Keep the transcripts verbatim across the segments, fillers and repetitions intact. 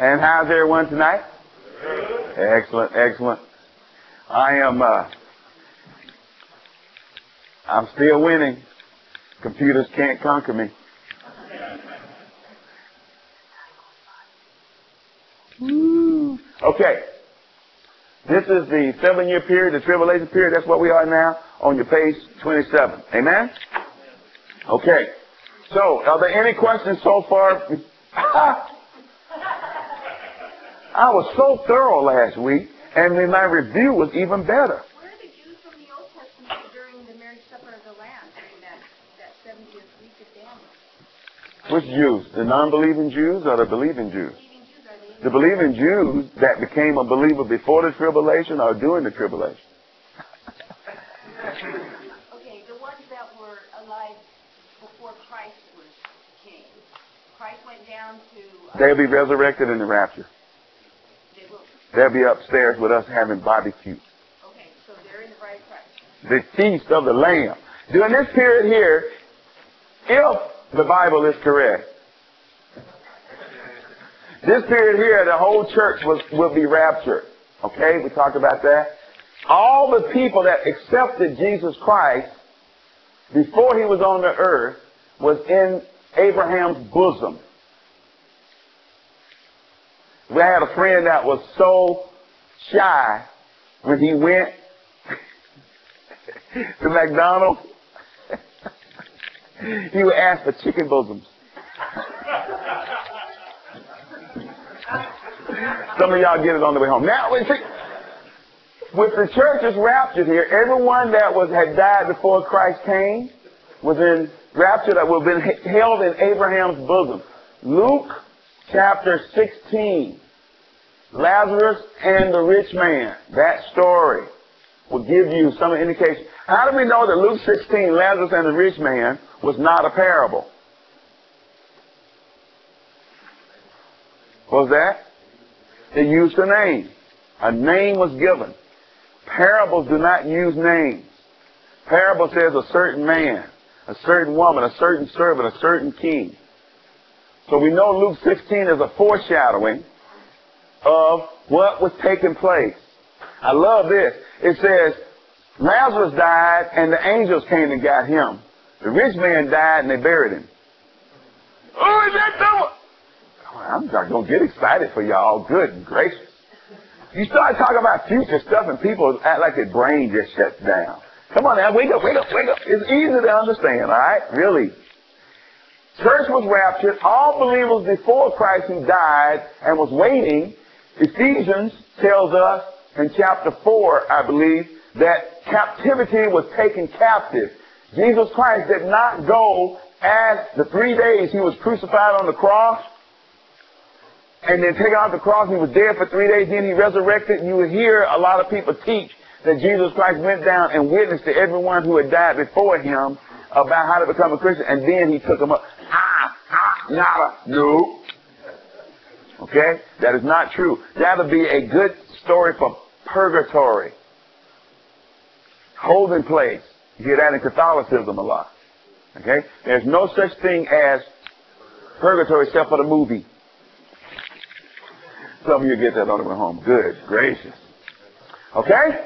And how's everyone tonight? Excellent, excellent. I am, uh, I'm still winning. Computers can't conquer me. Woo. Okay. This is the seven-year period, the tribulation period. That's what we are now on your page twenty-seven. Amen? Okay. So, are there any questions so far? I was so thorough last week, and then my review was even better. Where are the Jews from the Old Testament during the marriage supper of the Lamb, during that, that seventieth week of Daniel? Which Jews? The non-believing Jews or the believing Jews? Believing Jews, are they? The believing Jews that became a believer before the tribulation or during the tribulation? Okay, the ones that were alive before Christ was king. Christ went down to... Uh, They'll be resurrected in the rapture. They will. They'll be upstairs with us having barbecue. Okay, so they're in the bride of Christ. The feast of the Lamb. During this period here, if the Bible is correct, this period here, the whole church was, will be raptured. Okay, we talked about that. All the people that accepted Jesus Christ before he was on the earth was in Abraham's bosom. We had a friend that was so shy when he went to McDonald's. He would ask for chicken bosoms. Some of y'all get it on the way home. Now, with the church's raptured here, everyone that was had died before Christ came was in rapture that would have been held in Abraham's bosom. Luke chapter sixteen. Lazarus and the rich man. That story will give you some indication. How do we know that Luke sixteen, Lazarus and the rich man, was not a parable? What was that? They used a name. A name was given. Parables do not use names. Parable says a certain man, a certain woman, a certain servant, a certain king. So we know Luke sixteen is a foreshadowing of what was taking place. I love this. It says, Lazarus died and the angels came and got him. The rich man died and they buried him. Oh, is that the... I'm not going to get excited for y'all. Good gracious. You start talking about future stuff and people act like their brain just shuts down. Come on now, wake up, wake up, wake up. It's easy to understand, all right? Really. Church was raptured. All believers before Christ who died and was waiting. Ephesians tells us in chapter four, I believe, that captivity was taken captive. Jesus Christ did not go as the three days he was crucified on the cross and then taken off the cross. He was dead for three days. Then he resurrected. You will hear a lot of people teach that Jesus Christ went down and witnessed to everyone who had died before him about how to become a Christian. And then he took them up. Ah, ah, nada. No. Okay? That is not true. That would be a good story for purgatory. Holding place. You hear that in Catholicism a lot. Okay? There's no such thing as purgatory except for the movie. Some of you get that on the way home. Good gracious. Okay?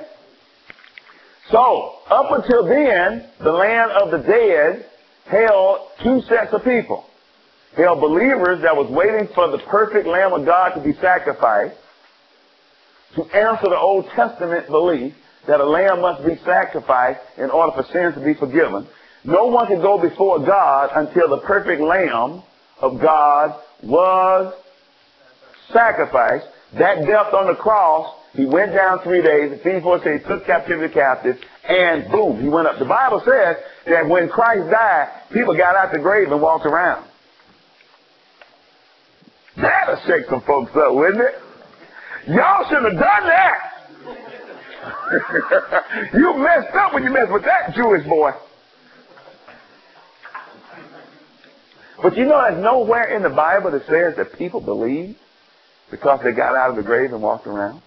So, up until then, the land of the dead held two sets of people. Held believers that was waiting for the perfect Lamb of God to be sacrificed to answer the Old Testament belief that a lamb must be sacrificed in order for sins to be forgiven. No one could go before God until the perfect Lamb of God was sacrificed. That death on the cross, he went down three days. Ephesians four says he took captivity captive, and boom, he went up. The Bible says that when Christ died, people got out the grave and walked around. That'll shake some folks up, wouldn't it? Y'all should have done that. You messed up when you messed with that Jewish boy. But you know, there's nowhere in the Bible that says that people believe because they got out of the grave and walked around.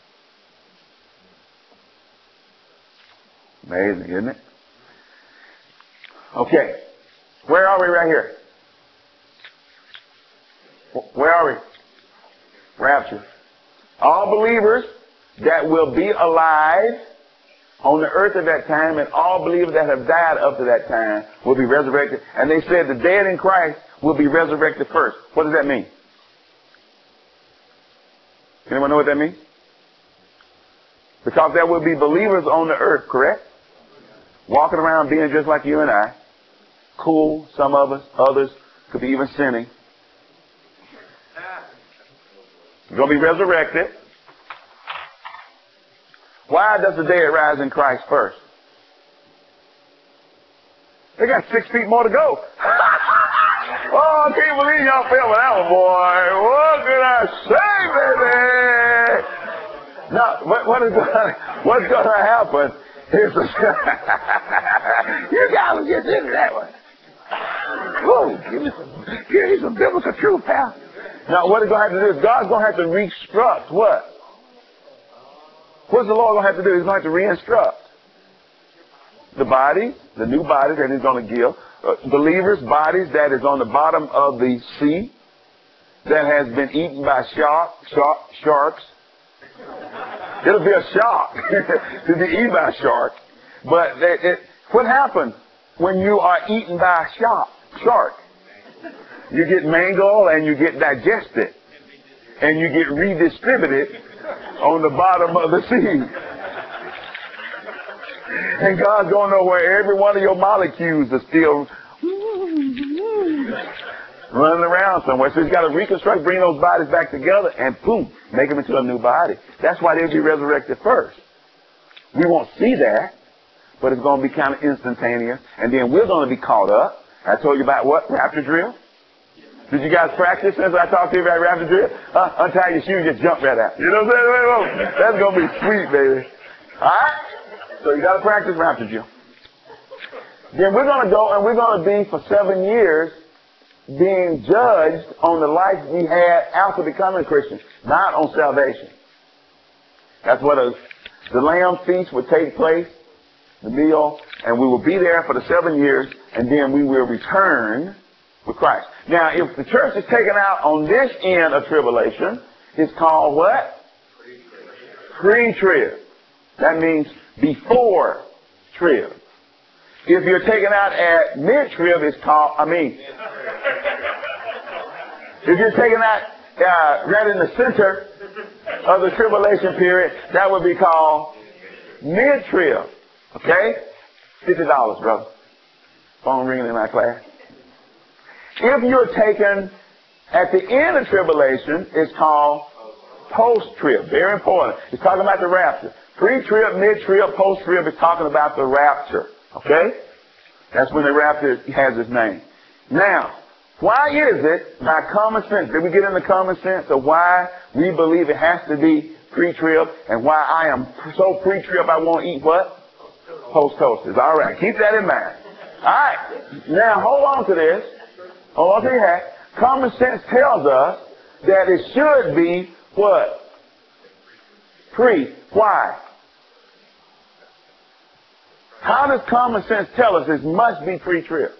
Amazing, isn't it? Okay. Where are we right here? Where are we? Rapture. All believers that will be alive on the earth at that time, and all believers that have died up to that time will be resurrected. And they said the dead in Christ will be resurrected first. What does that mean? Anyone know what that means? Because there will be believers on the earth, correct? Walking around being just like you and I. Cool, some of us, others could be even sinning. We're going to be resurrected. Why does the dead rise in Christ first? They got six feet more to go. Oh, I can't believe y'all fell with that one, boy. What can I say, baby? Now, what, what is gonna, what's going to happen is you guys get into that one. Whoa, give me some, give me some biblical truth, pal. Now, what is going to have to do is God's going to have to reconstruct what? What's the Lord going to have to do? He's going to have to re-instruct the body, the new body that He's going to give. Uh, believers' bodies that is on the bottom of the sea, that has been eaten by shark, shark, sharks. It'll be a shock to be eaten by a shark. But it, it, what happens when you are eaten by a shark? Shark. You get mangled and you get digested. And you get redistributed on the bottom of the sea. And God's going to know where every one of your molecules are still running around somewhere. So He's got to reconstruct, bring those bodies back together, and boom, make them into a new body. That's why they'll be resurrected first. We won't see that, but it's going to be kind of instantaneous. And then we're going to be caught up. I told you about what? Rapture drill. Did you guys practice since I talked to you about rapture drill? Uh, untie your shoe and just jump right out. You know what I'm saying? That's going to be sweet, baby. All right? So you got to practice rapture drill. Then we're going to go and we're going to be for seven years being judged on the life we had after becoming Christians, not on salvation. That's what a, the Lamb feast would take place, the meal, and we will be there for the seven years, and then we will return with Christ. Now, if the church is taken out on this end of tribulation, it's called what? Pre-trib. That means before trib. If you're taken out at mid-trib, it's called, I mean, if you're taken out uh, right in the center of the tribulation period, that would be called mid-trib. Okay? fifty dollars, brother. Phone ringing in my class. If you're taken at the end of tribulation, it's called post-trib. Very important. It's talking about the rapture. Pre-trib, mid-trib, post-trib is talking about the rapture. Okay? That's when the rapture has its name. Now, why is it, by common sense, did we get into common sense of why we believe it has to be pre-trib, and why I am so pre-trib I won't eat what? Post-toasters. All right. Keep that in mind. All right. Now, hold on to this. Hold on to your hat. Common sense tells us that it should be what? Pre. Why? How does common sense tell us it must be pre-trib?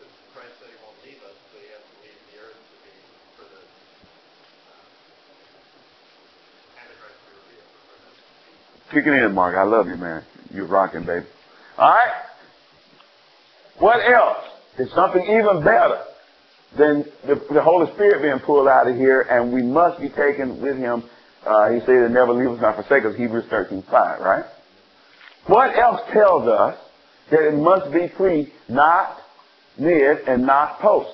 Kick it in, Mark. I love you, man. You're rocking, baby. All right? What else is something even better than the, the Holy Spirit being pulled out of here, and we must be taken with Him? Uh, he said He'll never leave us nor forsake us, Hebrews thirteen five, right? What else tells us that it must be pre, not mid, and not post?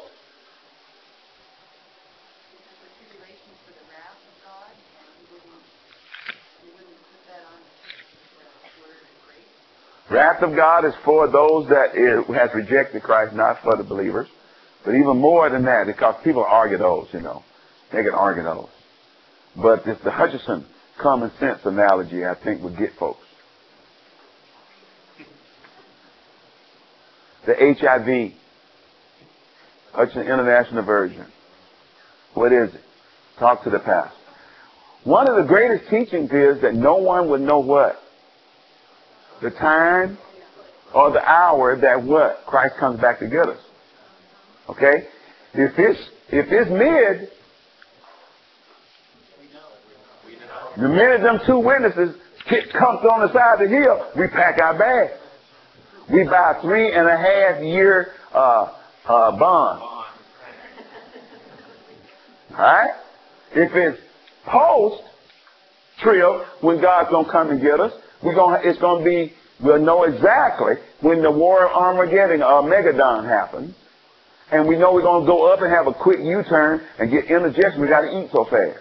Wrath of God is for those that is, has rejected Christ, not for the believers. But even more than that, because people argue those, you know. They can argue those. But it's the Hutchinson common sense analogy I think would get folks. The H I V, Hutchinson International Version. What is it? Talk to the pastor. One of the greatest teachings is that no one would know what? The time or the hour that what? Christ comes back to get us. Okay? If it's, if it's mid, The minute them two witnesses get cumped on the side of the hill, we pack our bags. We buy a three and a half year uh, uh, bond. Alright? If it's post trip, when God's gonna come and get us, we're gonna it's gonna be we'll know exactly when the war of Armageddon or Megadon happens. And we know we're gonna go up and have a quick U-turn and get indigestion. We gotta eat so fast.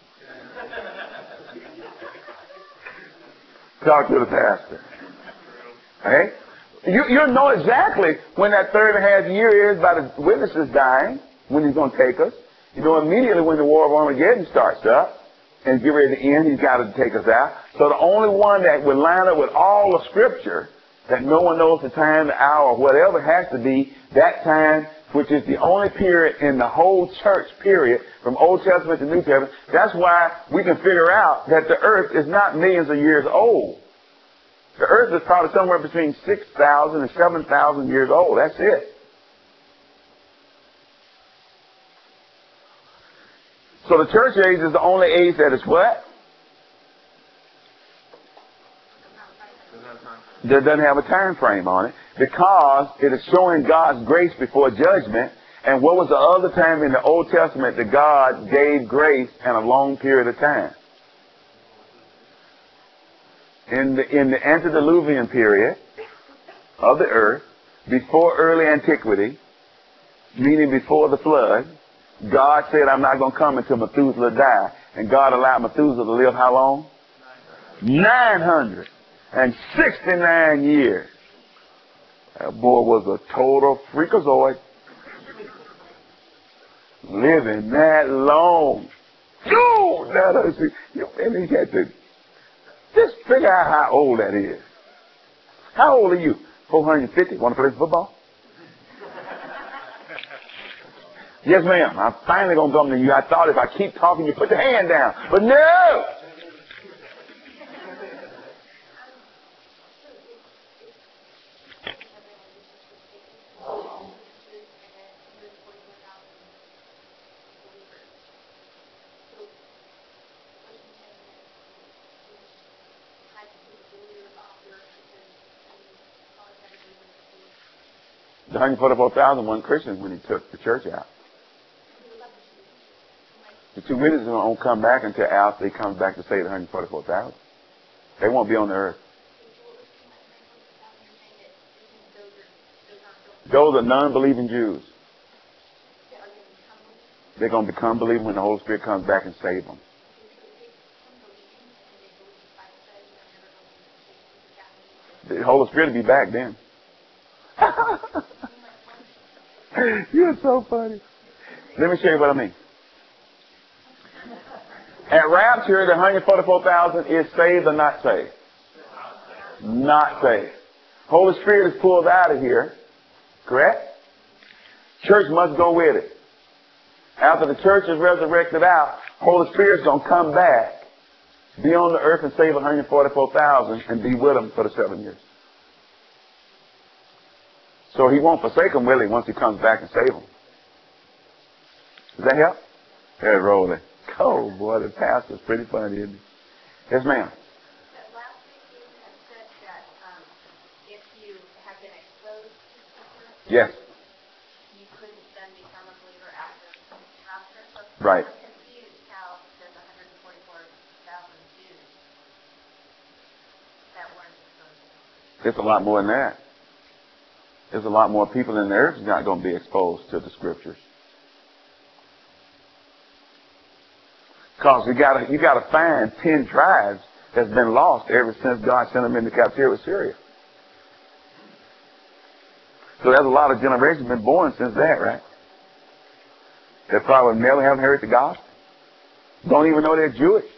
Talk to the pastor. Okay? You, you'll know exactly when that third and a half year is by the witnesses dying, when he's going to take us. You know immediately when the war of Armageddon starts up and get ready to end, he's got to take us out. So the only one that would line up with all the scripture, that no one knows the time, the hour, whatever, has to be that time, which is the only period in the whole church period, from Old Testament to New Testament. That's why we can figure out that the earth is not millions of years old. The earth is probably somewhere between six thousand and seven thousand years old. That's it. So the church age is the only age that is what? That doesn't have a time frame on it, because it is showing God's grace before judgment. And what was the other time in the Old Testament that God gave grace in a long period of time? In the, in the antediluvian period of the earth, before early antiquity, meaning before the flood, God said, I'm not going to come until Methuselah die. And God allowed Methuselah to live how long? nine hundred sixty-nine years. That boy was a total freakazoid. Living that long. Yo, that is, and he had to just figure out how old that is. How old are you? four hundred fifty? Want to play football? Yes, ma'am. I'm finally going to come to you. I thought if I keep talking, you put your hand down. But no! The one hundred forty-four thousand weren't Christians when he took the church out. The two witnesses won't come back until after he comes back to save the one hundred forty-four thousand. They won't be on the earth. Those are non-believing Jews. They're going to become believing when the Holy Spirit comes back and saves them. The Holy Spirit will be back then. You're so funny. Let me show you what I mean. At rapture, the one hundred forty-four thousand is saved or not saved? Not saved. Holy Spirit is pulled out of here. Correct? Church must go with it. After the church is resurrected out, Holy Spirit's going to come back, be on the earth and save one hundred forty-four thousand and be with them for the seven years. So he won't forsake them, will he, once he comes back and save them? Does that help? Hey, rolling. Oh, boy, the pastor's pretty funny, isn't he? Yes, ma'am. Last week you had said that um, if you have been exposed to Scripture, yes, you couldn't then become a believer after rapture. So right. I'm confused how there's one hundred forty-four thousand Jews that weren't exposed. It's a lot more than that. There's a lot more people in the earth not going to be exposed to the Scriptures. Because you got you got to find ten tribes that's been lost ever since God sent them into captivity with Syria. So there's a lot of generations been born since that, right? They probably never haven't heard the gospel. Don't even know they're Jewish.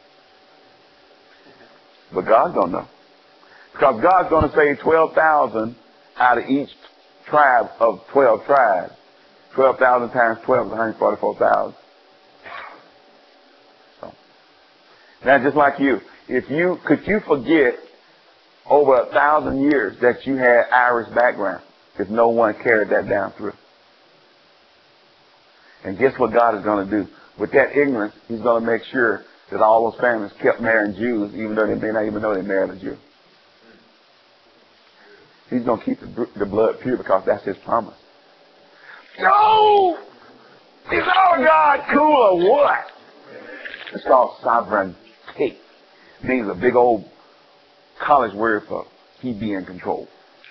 But God's going to know. Because God's going to save twelve thousand out of each tribe of twelve tribes. twelve thousand times twelve is one hundred forty-four thousand. So, now, just like you, if you could you forget over a thousand years that you had Irish background if no one carried that down through? And guess what God is going to do? With that ignorance, he's going to make sure that all those families kept marrying Jews, even though they may not even know they married a Jew. He's going to keep the, the blood pure because that's his promise. No! Is our God cool or what? It's called sovereignty. It means a big old college word for he be in control.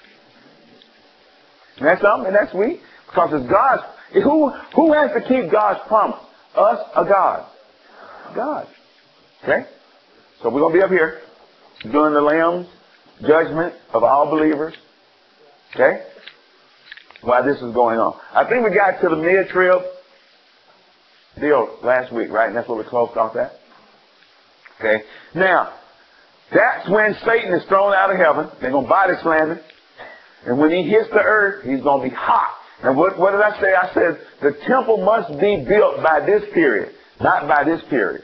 And that's something, and that's sweet, because it's God's. Who, who has to keep God's promise? Us or God? God. Okay? So we're going to be up here doing the Lamb's judgment of all believers. Okay? While this is going on. I think we got to the mid-trib deal last week, right? And that's what we closed off at. Okay? Now, that's when Satan is thrown out of heaven. They're going to body slam him. And when he hits the earth, he's going to be hot. And what, what did I say? I said the temple must be built by this period, not by this period.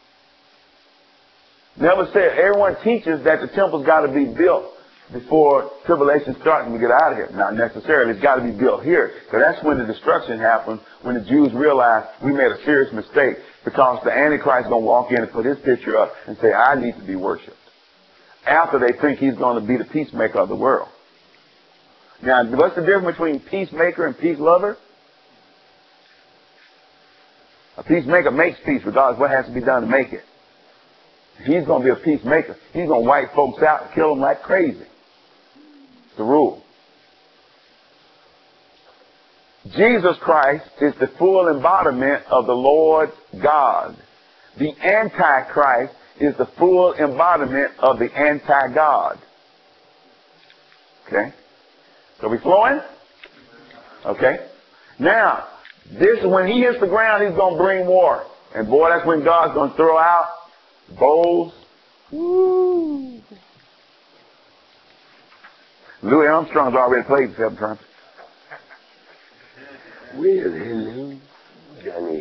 Never said. Everyone teaches that the temple's got to be built before tribulation starts and we get out of here. Not necessarily. It's got to be built here. So that's when the destruction happened, when the Jews realized we made a serious mistake, because the Antichrist is going to walk in and put his picture up and say, I need to be worshipped. After they think he's going to be the peacemaker of the world. Now, what's the difference between peacemaker and peace lover? A peacemaker makes peace regardless of what has to be done to make it. He's going to be a peacemaker. He's going to wipe folks out and kill them like crazy. It's the rule. Jesus Christ is the full embodiment of the Lord God. The Antichrist is the full embodiment of the anti-God. Okay? So we flowing? Okay. Now, this when he hits the ground, he's going to bring war. And boy, that's when God's going to throw out bowls. Woo. Louis Armstrong's already played seven trumpets. Well, hello, Johnny.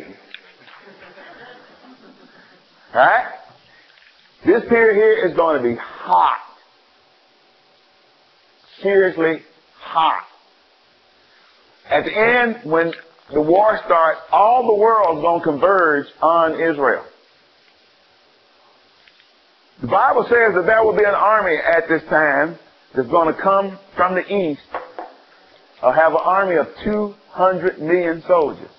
Alright? This period here is going to be hot. Seriously hot. At the end, when the war starts, all the world is going to converge on Israel. The Bible says that there will be an army at this time that's going to come from the east, or have an army of two hundred million soldiers.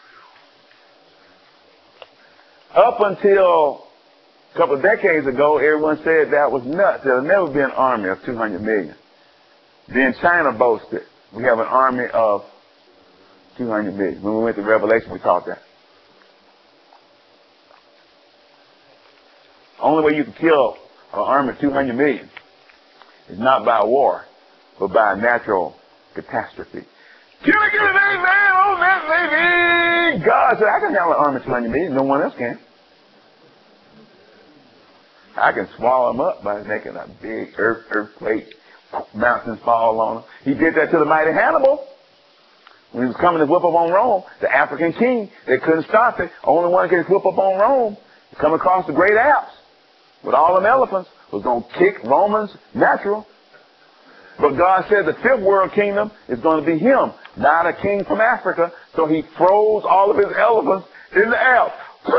Up until a couple of decades ago, everyone said that was nuts. There will never be an army of two hundred million. Then China boasted, we have an army of two hundred million. When we went to Revelation, we taught that. Only way you can kill an army of two hundred million is not by war, but by a natural catastrophe. Kill it, kill it, amen, oh, that baby! God said, I can handle an army of two hundred million. No one else can. I can swallow them up by making a big earth, earthquake. Mountains fall on him. He did that to the mighty Hannibal. When he was coming to whip up on Rome, the African king, they couldn't stop it. Only one that could whip up on Rome, come across the great Alps with all them elephants, was going to kick Romans natural. But God said the fifth world kingdom is going to be him, not a king from Africa. So he froze all of his elephants in the Alps.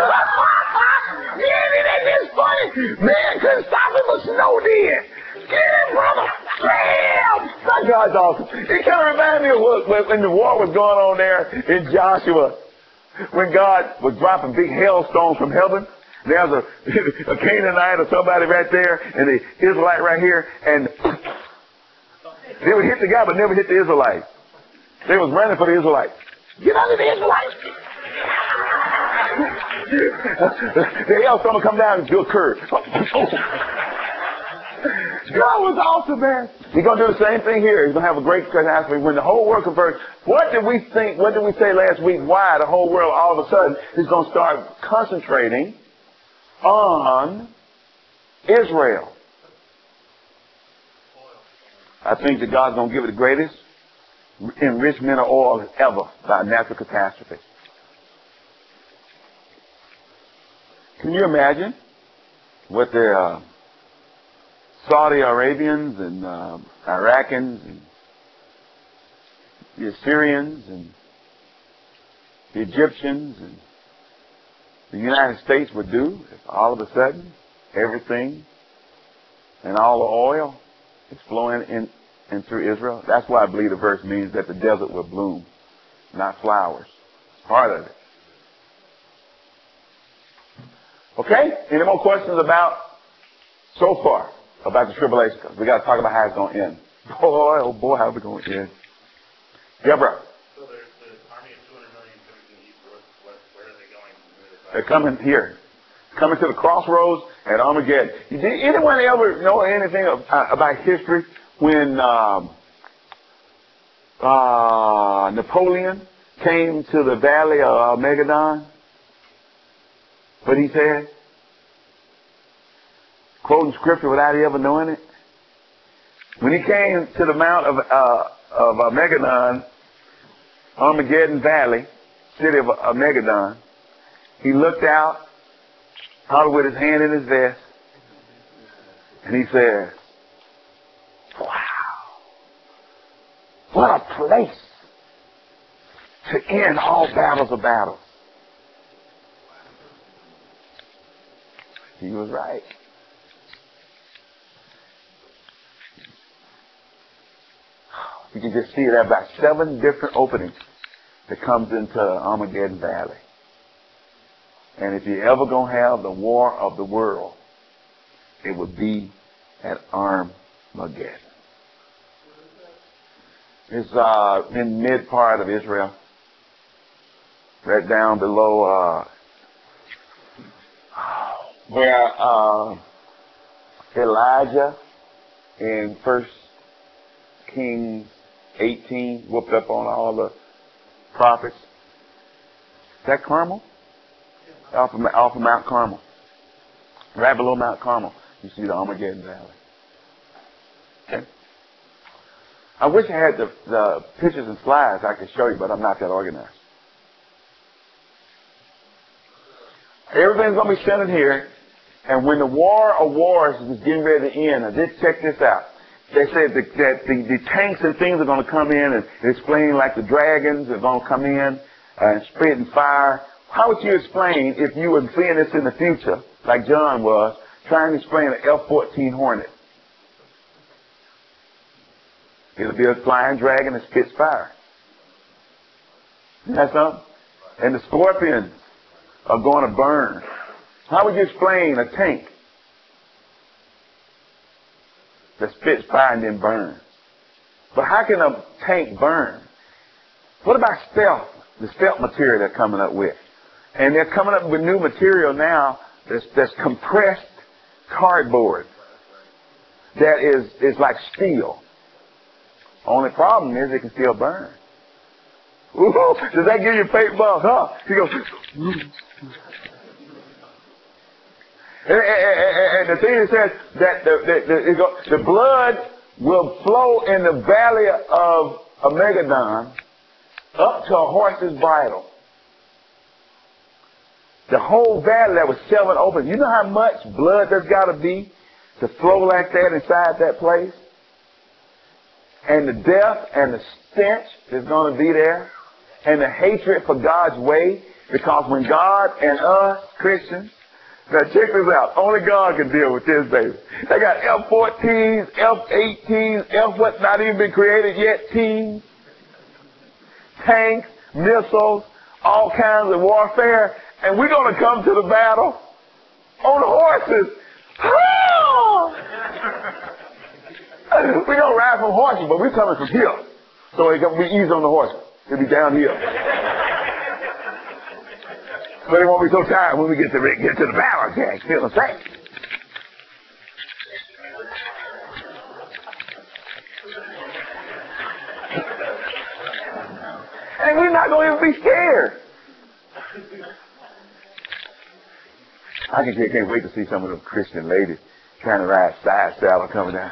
It's funny. Man couldn't stop him, but snow did. Get him, brother. Damn! My God's awesome. It kind of reminded me of what, when the war was going on there in Joshua. When God was dropping big hailstones from heaven. There's a, a Canaanite or somebody right there, and the Israelite right here, and they would hit the guy, but never hit the Israelite. They was running for the Israelites. Get under the Israelites! The hailstone will come down and do a curve. God was awesome, man. He's going to do the same thing here. He's going to have a great catastrophe. When the whole world converts, what did we think, what did we say last week? Why the whole world all of a sudden is going to start concentrating on Israel? I think that God's going to give it the greatest enrichment of oil ever by natural catastrophe. Can you imagine what the uh, Saudi Arabians and uh, Iraqis and the Assyrians and the Egyptians and the United States would do if all of a sudden everything and all the oil is flowing in, in through Israel? That's why I believe the verse means that the desert will bloom, not flowers. It's part of it. Okay? Any more questions about, so far, about the tribulation? Because we got to talk about how it's going to end. Boy, oh boy, how's it going to end? Deborah. So there's the army of two hundred million coming from the east, west, west. Where are they going? They're coming here. Coming to the crossroads at Armageddon. Did anyone ever know anything of, uh, about history when um, uh, Napoleon came to the valley of Armageddon? What he said? Quoting scripture without ever knowing it. When he came to the mount of, uh, of Armageddon, Armageddon Valley, city of Armageddon, he looked out, probably with his hand in his vest, and he said, wow, what a place to end all battles of battles. He was right. You can just see there are about seven different openings that comes into Armageddon Valley. And if you're ever going to have the war of the world, it would be at Armageddon. It's uh, in mid part of Israel, right down below uh, where uh, Elijah in First Kings eighteen whooped up on all the prophets. Is that Carmel? Off of, off of Mount Carmel. Right below Mount Carmel, you see the Armageddon Valley. Okay. I wish I had the, the pictures and slides I could show you, but I'm not that organized. Everything's going to be centered here, and when the war of wars is getting ready to end, now just check this out. They said that, that the, the tanks and things are going to come in and explain like the dragons are going to come in and spitting fire. How would you explain if you were seeing this in the future, like John was, trying to explain an F fourteen Hornet? It'll be a flying dragon that spits fire. That's something? And the scorpions are going to burn. How would you explain a tank that spits fire and then burns? But how can a tank burn? What about stealth? The stealth material they're coming up with. And they're coming up with new material now that's, that's compressed cardboard that is, is like steel. Only problem is it can still burn. Ooh, does that give you a fake buzz, huh? You go, and, and, and the thing is says that the, the, the, it go, the blood will flow in the valley of Armageddon up to a horse's bridle. The whole valley that was seven open. You know how much blood there's got to be to flow like that inside that place? And the death and the stench is going to be there. And the hatred for God's way. Because when God and us, Christians, now check this out. Only God can deal with this, baby. They got F fourteens, F eighteens, F what's not even been created yet, teams, tanks, missiles, all kinds of warfare. And we're going to come to the battle on horses. We're going to ride from horses, but we're coming from here. So it's going to be easy on the horses. It'll be downhill. But it won't be so tired when we get to get to the battle, Jack. Feel the same. And we're not going to even be scared. I can, can't wait to see some of those Christian ladies trying to ride side saddle coming down.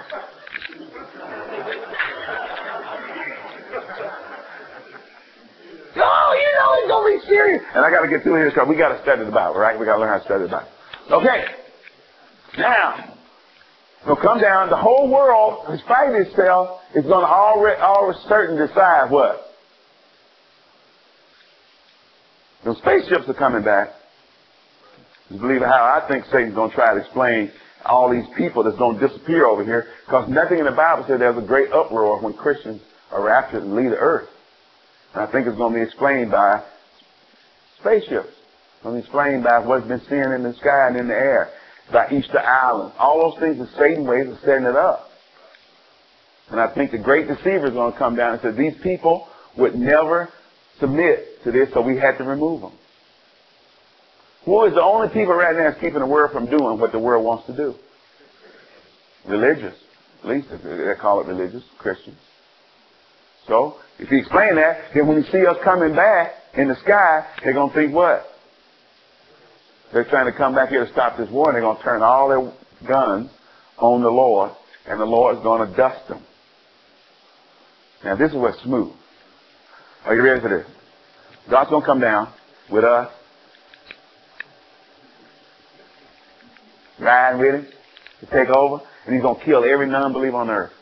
Oh, you know it's going to be serious. And I got to get through here because we got to study the Bible, right? We got to learn how to study the Bible. Okay. Now, we'll come down. The whole world, despite itself, is going to already, already certain decide what? Those spaceships are coming back. You believe how I think Satan's going to try to explain all these people that's going to disappear over here, because nothing in the Bible says there's a great uproar when Christians are raptured and leave the earth. And I think it's going to be explained by spaceships. It's going to be explained by what's been seen in the sky and in the air, by Easter Island. All those things are Satan ways of setting it up. And I think the great deceiver is going to come down and say these people would never submit to this, so we had to remove them. Who is the only people right now that's keeping the world from doing what the world wants to do? Religious. At least they call it religious, Christians. So, if you explain that, then when you see us coming back in the sky, they're going to think what? They're trying to come back here to stop this war, and they're going to turn all their guns on the Lord, and the Lord is going to dust them. Now, this is what's smooth. Are you ready for this? God's going to come down with us, riding with him to take over, and he's going to kill every non-believer on earth.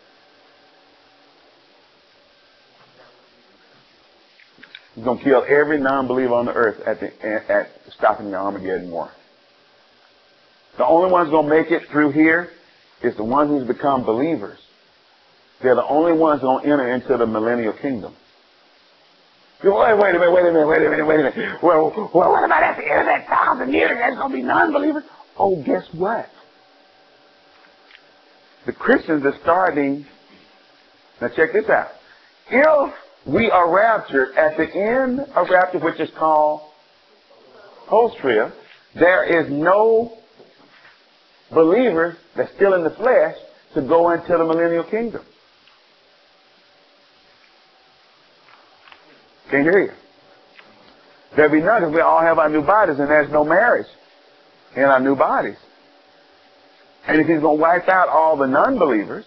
He's going to kill every non-believer on the earth at, the, at, at stopping the Armageddon war. The only ones going to make it through here is the ones who's become believers. They're the only ones going to enter into the millennial kingdom. Wait, wait a minute, wait a minute, wait a minute, wait a minute. Well, well what about at the end of that thousand years? There's going to be non-believers? Oh, guess what? The Christians are starting. Now check this out. If we are raptured at the end of rapture, which is called post-trib, there is no believer that's still in the flesh to go into the millennial kingdom. Can't hear you. There'll be none because we all have our new bodies and there's no marriage in our new bodies. And if he's going to wipe out all the non-believers,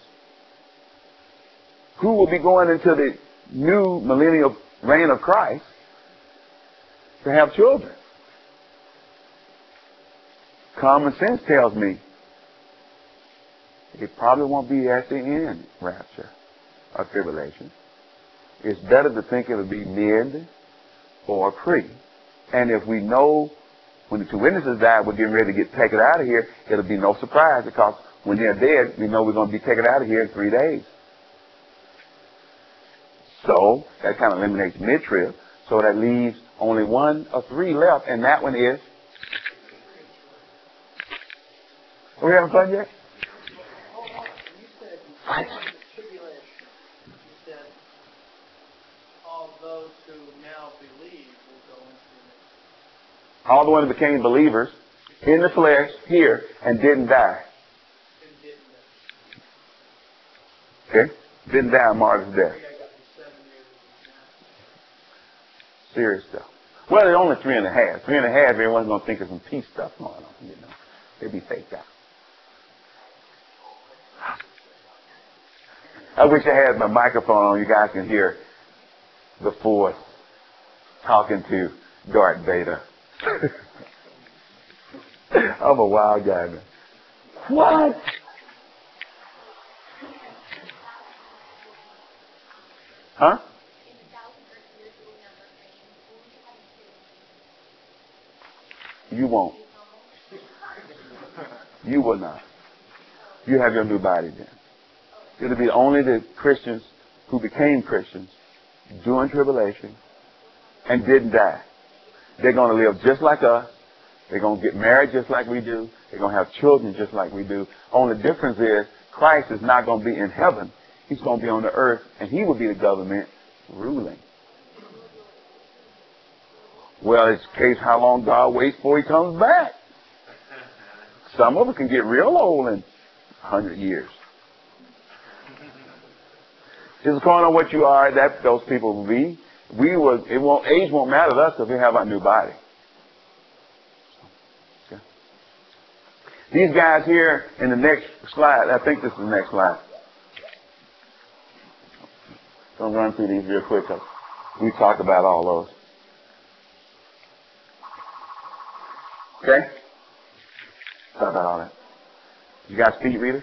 who will be going into the new millennial reign of Christ to have children? Common sense tells me it probably won't be at the end rapture or tribulation. It's better to think it'll be mid or pre. And if we know when the two witnesses die, we're getting ready to get taken out of here, it'll be no surprise because when they're dead, we know we're going to be taken out of here in three days. So that kind of eliminates mid-trib. So that leaves only one of three left, and that one is. Are we having fun yet? What? Those who now believe will go into it. All the ones that became believers in the flesh here and didn't die. And didn't die. Okay? Didn't die a martyr's death. Serious stuff. Well, it's only three and a half. Three and a half, everyone's going to think of some peace stuff going on. You know, they'd be faked out. I wish I had my microphone on. You guys can hear the Force talking to Darth Vader. I'm a wild guy, man. What? Huh? You won't. You will not. You have your new body then. It'll be only the Christians who became Christians during tribulation and didn't die. They're going to live just like us. They're going to get married just like we do. They're going to have children just like we do. Only difference is Christ is not going to be in heaven. He's going to be on the earth, and he will be the government ruling. Well, it's a case how long God waits before he comes back. Some of us can get real old in one hundred years. Just according on what you are, that those people will be. We will. It won't. Age won't matter to us if we have our new body. Okay. These guys here in the next slide. I think this is the next slide. Don't run through these real quick. Cause we talked about all those. Okay. Talk about all that. You got speed readers?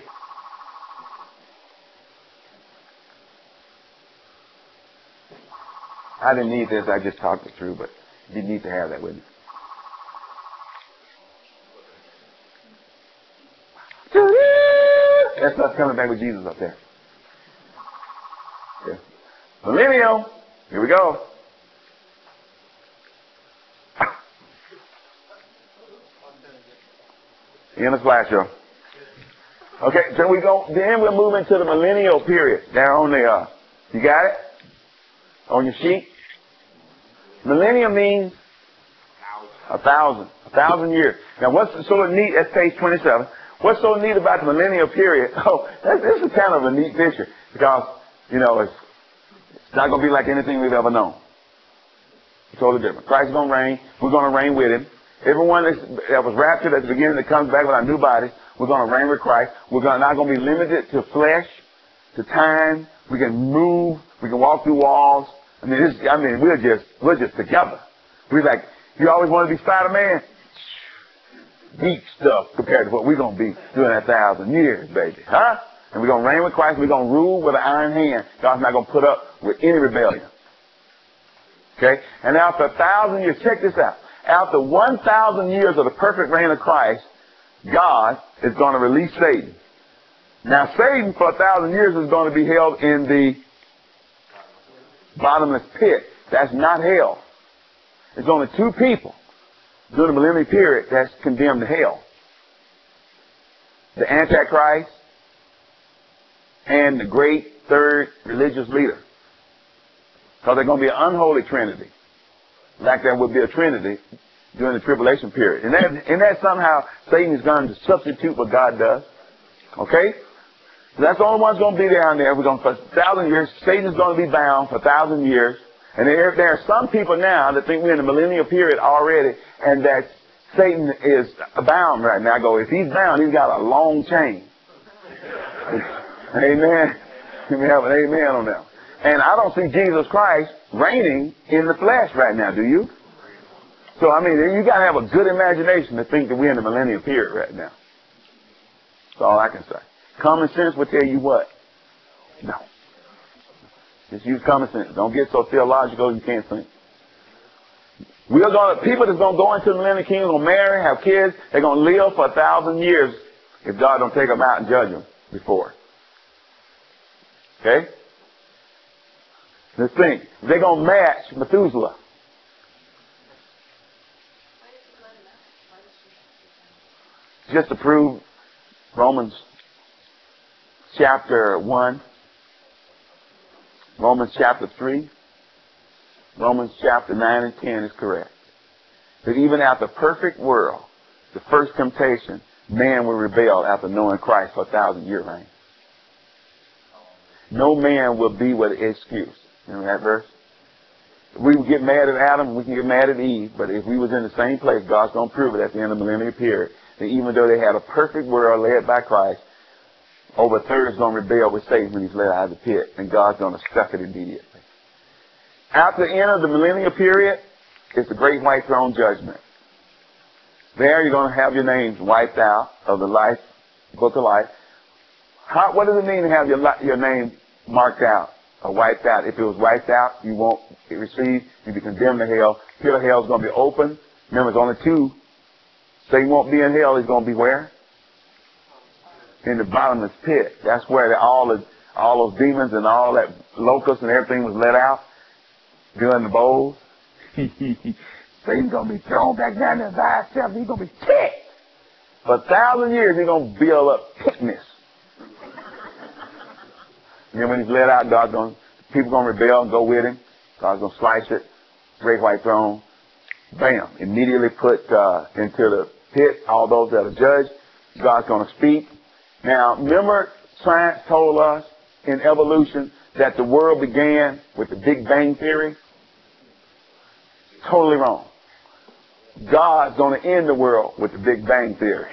I didn't need this. I just talked it through, but you need to have that with you. That's us coming back with Jesus up there. Yeah. Millennial. Here we go. In the flash show. Okay, so we go, then we'll move into the millennial period. Down on the, uh, you got it? On your sheet? Millennium means a thousand. A thousand years. Now what's so neat, that's page twenty-seven. What's so neat about the millennial period? Oh, this is kind of a neat picture. Because, you know, it's, it's not going to be like anything we've ever known. It's totally different. Christ is going to reign. We're going to reign with Him. Everyone that was raptured at the beginning that comes back with our new bodies, we're going to reign with Christ. We're gonna, not going to be limited to flesh, to time. We can move. We can walk through walls. I mean, this, I mean, we're just, we're just together. We're like, you always want to be Spider-Man? Geek stuff compared to what we're going to be doing that thousand years, baby. Huh? And we're going to reign with Christ. We're going to rule with an iron hand. God's not going to put up with any rebellion. Okay? And after a thousand years, check this out. After one thousand years of the perfect reign of Christ, God is going to release Satan. Now, Satan for a thousand years is going to be held in the bottomless pit. That's not hell. There's only two people during the millennium period that's condemned to hell. The Antichrist and the great third religious leader. Because they're going to be an unholy trinity. Like there would be a trinity during the tribulation period. And that, and that somehow Satan is going to substitute what God does. Okay? So that's the only one's going to be down there. We're going to, for a thousand years, Satan's going to be bound for a thousand years. And there, there are some people now that think we're in the millennial period already and that Satan is bound right now. I go, if he's bound, he's got a long chain. Amen. Let me have an amen on that. And I don't see Jesus Christ reigning in the flesh right now, do you? So, I mean, you got to have a good imagination to think that we're in the millennial period right now. That's all I can say. Common sense will tell you what? No. Just use common sense. Don't get so theological you can't think. We're going to, people that's going to go into the millennial kingdom, going to marry, have kids, they're going to live for a thousand years if God don't take them out and judge them before. Okay? Let's think. They're going to match Methuselah. Just to prove Romans chapter one, Romans chapter three, Romans chapter nine and ten is correct. That even after perfect world, the first temptation, man will rebel after knowing Christ for a thousand year reign. No man will be with an excuse. Remember that verse? We would get mad at Adam, we can get mad at Eve, but if we was in the same place, God's going to prove it at the end of the millennial period. That even though they had a perfect world led by Christ, over a third is going to rebel with Satan when he's led out of the pit, and God's going to stuff it immediately. After the end of the millennial period, it's the great white throne judgment. There you're going to have your names wiped out of the life, book of life. How, what does it mean to have your, your name marked out or wiped out? If it was wiped out, you won't receive, you'll be condemned to hell. Pit of hell is going to be open. Remember, there's only two. Satan won't be in hell. He's going to be where? In the bottomless pit. That's where all the, all those demons and all that locusts and everything was let out during the bowls. Satan's going to be thrown back down there by himself. He's going to be ticked. For a thousand years, he's going to build up thickness. And then when he's let out, God's going, people going to rebel and go with him. God's going to slice it. Great white throne. Bam. Immediately put uh, into the pit all those that are judged. God's going to speak. Now, remember, science told us in evolution that the world began with the Big Bang Theory? Totally wrong. God's going to end the world with the Big Bang Theory.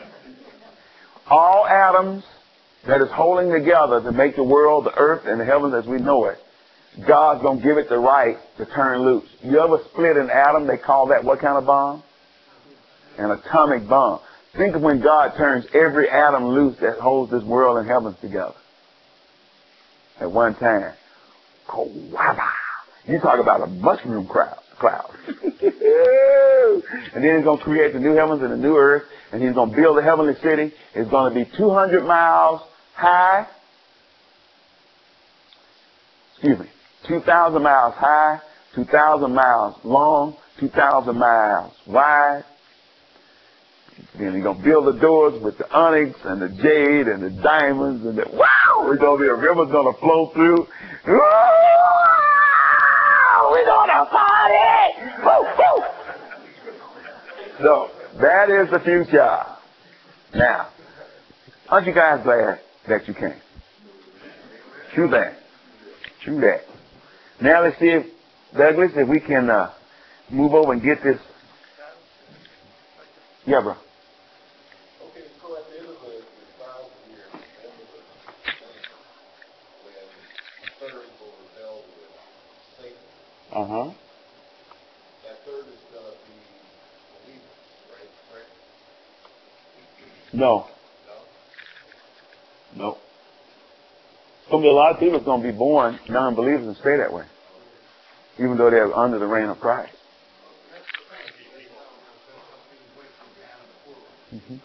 All atoms that is holding together to make the world, the earth, and the heavens as we know it, God's going to give it the right to turn loose. You ever split an atom? They call that what kind of bomb? An atomic bomb. Think of when God turns every atom loose that holds this world and heavens together. At one time. You talk about a mushroom crowd, cloud. And then he's going to create the new heavens and the new earth. And he's going to build a heavenly city. It's going to be two hundred miles high. Excuse me. two thousand miles high, two thousand miles long, two thousand miles wide. Then he's going to build the doors with the onyx and the jade and the diamonds. And the, wow! We're going to be, a river's going to flow through. Wow! We're going to party! Woo, woo! So, that is the future. Now, aren't you guys glad that you came? True that. True that. Now let's see if, Douglas, if we can uh, move over and get this. Yeah, bro. Okay, so at the end of the, the thousand years, at the end of the when a third will rebel with Satan, Uh-huh. that third is going to be believers, right? Right? No. No? No. It's going to be a lot of people that's going to be born non-believers and stay that way. Even though they're under the reign of Christ. Mm-hmm.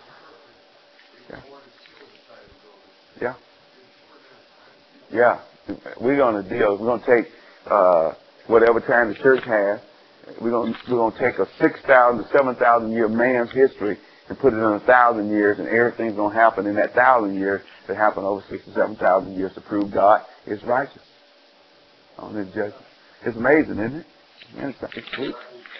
Yeah. Yeah. Yeah. We're going to deal. We're going to take uh, whatever time the church has. We're going to, we're going to take a six thousand to seven thousand year man's history and put it in a thousand years, and everything's going to happen in that thousand years that happened over six to seven thousand years to prove God is righteous on His judgment. It's amazing, isn't it? Man, it's, it's sweet.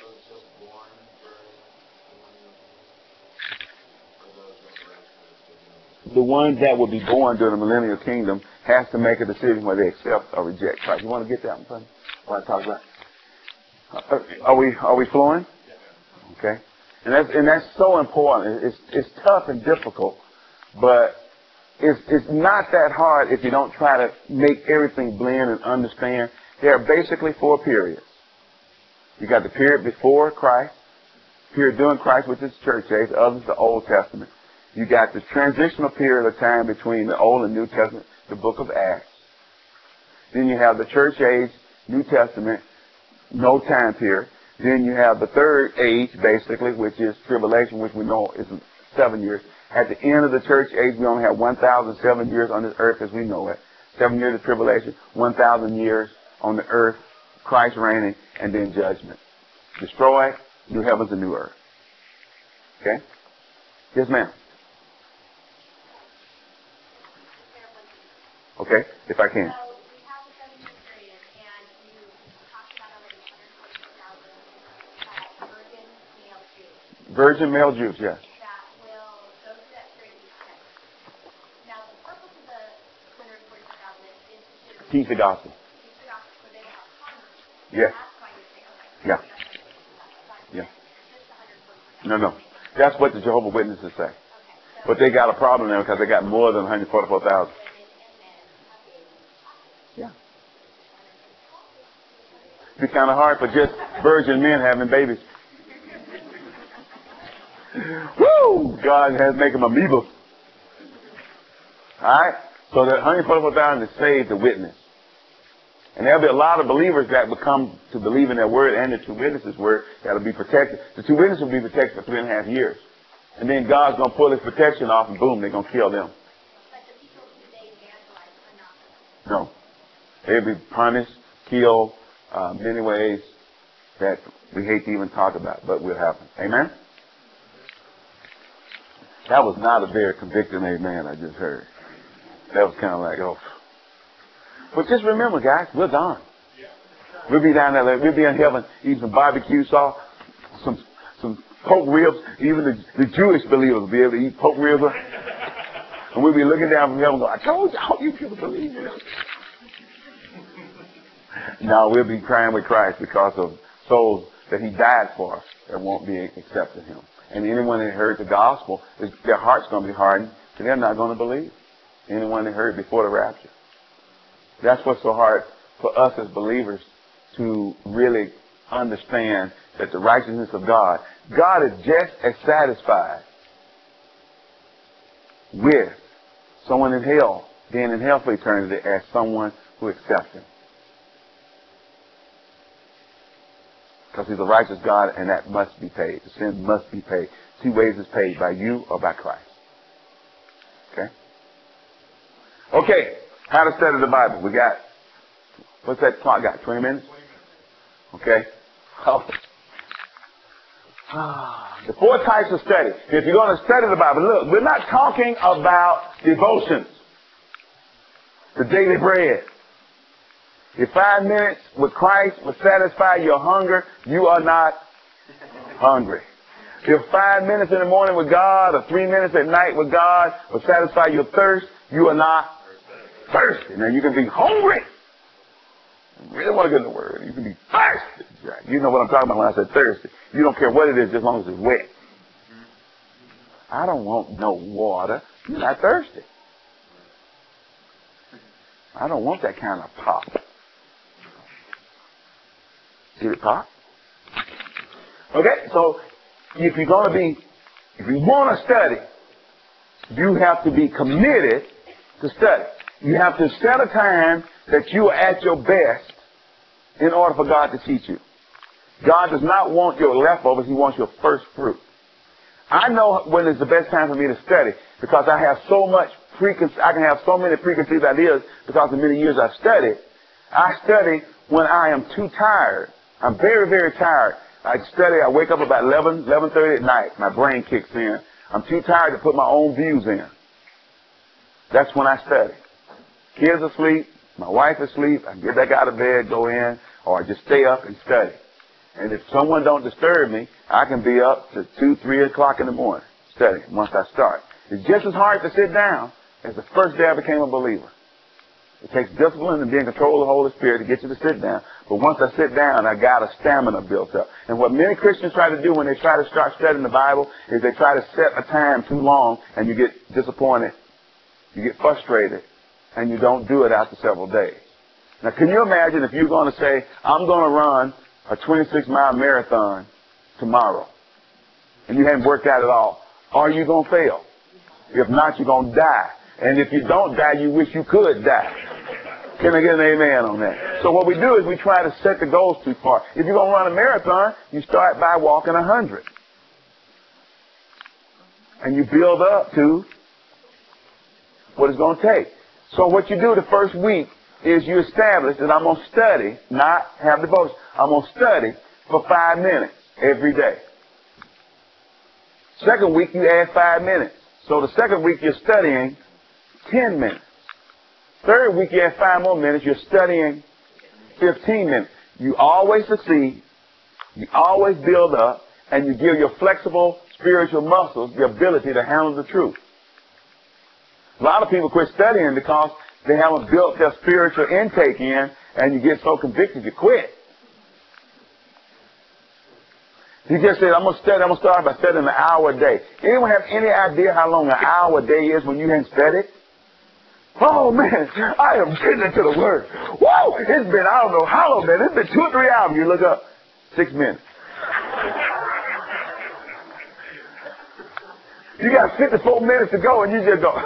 The ones that will be born during the millennial kingdom has to make a decision whether they accept or reject Christ. You want to get that one, buddy? What I talk about? Uh, Are we are we flowing? Okay. And that's and that's so important. It's it's tough and difficult, but it's it's not that hard if you don't try to make everything blend and understand. There are basically four periods. You got the period before Christ, period during Christ, which is church age. The other is the Old Testament. You got the transitional period of time between the Old and New Testament, the book of Acts. Then you have the church age, New Testament, no time period. Then you have the third age, basically, which is tribulation, which we know is seven years. At the end of the church age, we only have one thousand seven years on this earth as we know it. Seven years of tribulation, one thousand years on the earth, Christ reigning, and then judgment. Destroy, new heavens and new earth. Okay? Yes, ma'am. Okay, if I can. So we have the seven year period, and you talked about already one hundred forty thousand uh, virgin male Jews Virgin male Jews, yes. that will go through that period of time. Now, the purpose of the one hundred forty thousand is to Teach the gospel. teach the gospel so they don't have converts. Yes. That's why you say, okay, Yeah. that's Yeah. just one hundred forty thousand. No, no. That's what the Jehovah's Witnesses say. Okay, so But they got a problem there because they got more than one hundred forty-four thousand. women and men have been Yeah. It'd be kind of hard for just virgin men having babies. Woo! God has made them amoebas. Alright? So the one hundred forty-four thousand is saved to witness. And there'll be a lot of believers that will come to believe in their word and the two witnesses' word that'll be protected. The two witnesses will be protected for three and a half years. And then God's going to pull his protection off and boom, they're going to kill them. But the people who they evangelize are not. No. They'll be punished, killed, uh, many ways that we hate to even talk about, but will happen. Amen? That was not a very convicting amen I just heard. That was kind of like, oh. But just remember, guys, we're gone. We'll be down there. We'll be in heaven eating some barbecue sauce, some some pork ribs. Even the, the Jewish believers will be able to eat pork ribs. And we'll be looking down from heaven going, I told you, all you people believe in it. No, we'll be crying with Christ because of souls that he died for that won't be accepting him. And anyone that heard the gospel, their heart's going to be hardened, so they're not going to believe. Anyone that heard before the rapture. That's what's so hard for us as believers to really understand that the righteousness of God, God is just as satisfied with someone in hell, being in hell for eternity, as someone who accepts him. Because he's a righteous God, and that must be paid. The sin must be paid. Two ways it's paid, by you or by Christ. Okay? Okay, how to study the Bible. We got, what's that clock got, twenty minutes? Okay. Oh. The four types of study. If you're going to study the Bible, look, we're not talking about devotions, the daily bread. If five minutes with Christ will satisfy your hunger, you are not hungry. If five minutes in the morning with God or three minutes at night with God will satisfy your thirst, you are not thirsty. Now you can be hungry. You really want to get in the Word. You can be thirsty. You know what I'm talking about when I said thirsty. You don't care what it is, just as long as it's wet. I don't want no water. You're not thirsty. I don't want that kind of pop. See the pop? Okay, so if you're going to be, if you want to study, you have to be committed to study. You have to set a time that you are at your best in order for God to teach you. God does not want your leftovers. He wants your first fruit. I know when is the best time for me to study because I have so much preconceived, I can have so many preconceived ideas because of many years I've studied. I study when I am too tired. I'm very, very tired. I study, I wake up about eleven, eleven thirty at night. My brain kicks in. I'm too tired to put my own views in. That's when I study. Kids are asleep. My wife is asleep. I get back out of bed, go in, or I just stay up and study. And if someone don't disturb me, I can be up to two, three o'clock in the morning studying once I start. It's just as hard to sit down as the first day I became a believer. It takes discipline and being in control of the Holy Spirit to get you to sit down. But once I sit down, I got a stamina built up. And what many Christians try to do when they try to start studying the Bible is they try to set a time too long and you get disappointed, you get frustrated, and you don't do it after several days. Now, can you imagine if you're going to say, I'm going to run a twenty-six mile marathon tomorrow, and you haven't worked out at all? Are you going to fail? If not, you're going to die. And if you don't die, you wish you could die. Can I get an amen on that? So what we do is we try to set the goals too far. If you're going to run a marathon, you start by walking a hundred. And you build up to what it's going to take. So what you do the first week is you establish that I'm going to study, not have devotion. I'm going to study for five minutes every day. Second week, you add five minutes. So the second week, you're studying ten minutes. Third week, you add five more minutes. You're studying fifteen minutes. You always succeed. You always build up. And you give your flexible spiritual muscles the ability to handle the truth. A lot of people quit studying because they haven't built their spiritual intake in, and you get so convicted you quit. You just said, I'm going to study, I'm going to start by studying an hour a day. Anyone have any idea how long an hour a day is when you haven't studied? Oh, man, I am getting into the Word. Whoa, it's been, I don't know how long, man. It's been two or three hours. You look up, six minutes. You got fifty-four minutes to go, and you just go.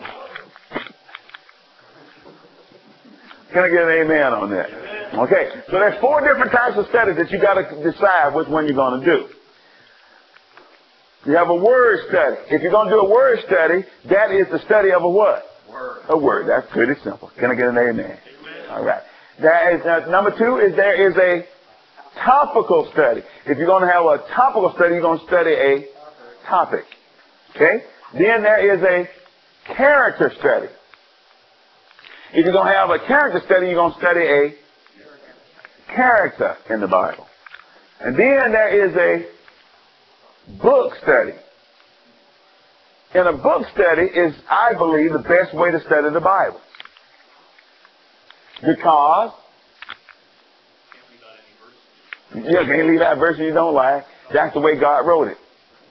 Can I get an amen on that? Okay, so there's four different types of studies that you got to decide which one you're going to do. You have a word study. If you're going to do a word study, that is the study of a what? Word. A word. That's pretty simple. Can I get an amen? Amen. All right. That is, uh, number two is there is a topical study. If you're going to have a topical study, you're going to study a topic. Okay? Then there is a character study. If you're going to have a character study, you're going to study a character in the Bible. And then there is a book study. And a book study is, I believe, the best way to study the Bible. Because you can't leave out a verse you don't like. That's the way God wrote it.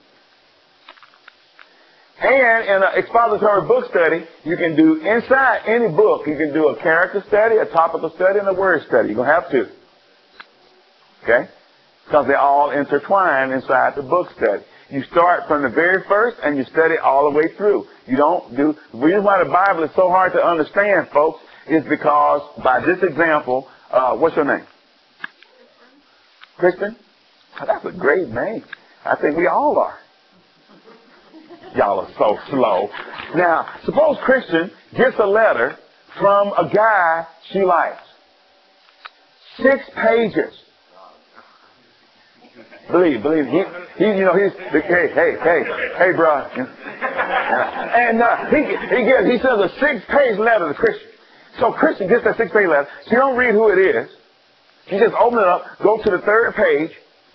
And in an expository book study, you can do inside any book, you can do a character study, a topical study, and a word study. You're going to have to. Okay? Because they're all intertwined inside the book study. You start from the very first and you study all the way through. You don't do, the reason why the Bible is so hard to understand, folks, is because by this example, uh, what's your name? Kristen? That's a great name. I think we all are. Y'all are so slow. Now, suppose Christian gets a letter from a guy she likes. Six pages. Believe, believe. He, he you know, he's, hey, hey, hey, hey, bro. And uh, he, he gets, he sends a six-page letter to Christian. So Christian gets that six-page letter. She don't read who it is. She just open it up, go to the third page,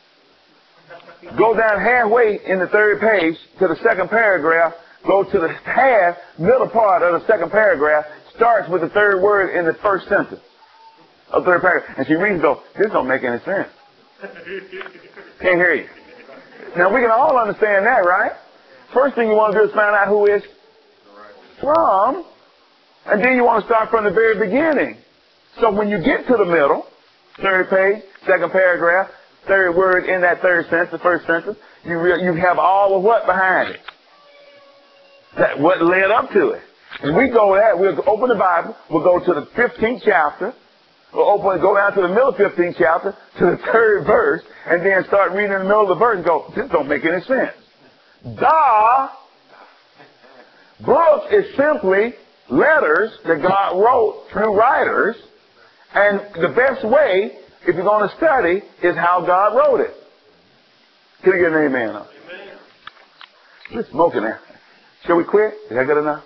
go down halfway in the third page to the second paragraph, go to the half, middle part of the second paragraph, starts with the third word in the first sentence of the third paragraph. And she reads and goes, this don't make any sense. Can't hear you. Now we can all understand that, right? First thing you want to do is find out who it's from, and then you want to start from the very beginning. So when you get to the middle, third page, second paragraph, third word in that third sentence, the first sentence, you re- you have all of what behind it? That what led up to it. And we go that we'll open the Bible, we'll go to the fifteenth chapter, we'll open go down to the middle of the fifteenth chapter, to the third verse, and then start reading in the middle of the verse and go, this don't make any sense. The book is simply letters that God wrote through writers, and the best way, if you're going to study, is how God wrote it. Can I get an amen? Amen. We're smoking there. Shall we quit? Is that good enough?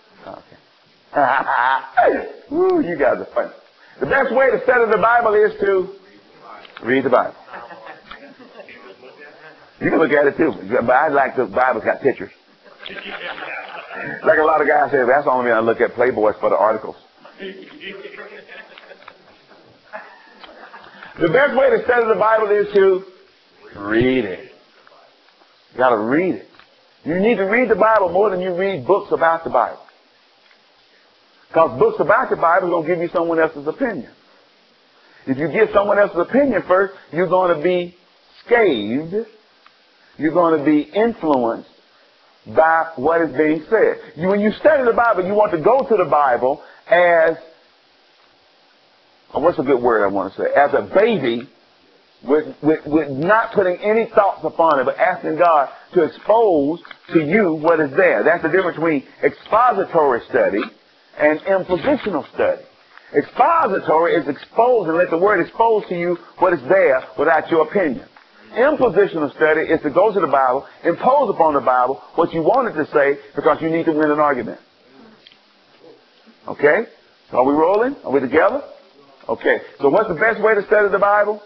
Okay. Woo, you guys are funny. The best way to study the Bible is to read the Bible. You can look at it too, but I like the Bible's got pictures. Like a lot of guys say, that's the only reason I look at Playboys for the articles. The best way to study the Bible is to read it. You got to read it. You need to read the Bible more than you read books about the Bible. Because books about the Bible are going to give you someone else's opinion. If you give someone else's opinion first, you're going to be scathed. You're going to be influenced by what is being said. You, when you study the Bible, you want to go to the Bible as, oh, what's a good word I want to say? As a baby, with, with, with not putting any thoughts upon it, but asking God to expose to you what is there. That's the difference between expository study and impositional study. Expository is expose and let the word expose to you what is there without your opinion. Impositional study is to go to the Bible, impose upon the Bible what you want it to say because you need to win an argument. Okay? So are we rolling? Are we together? Okay. So what's the best way to study the Bible?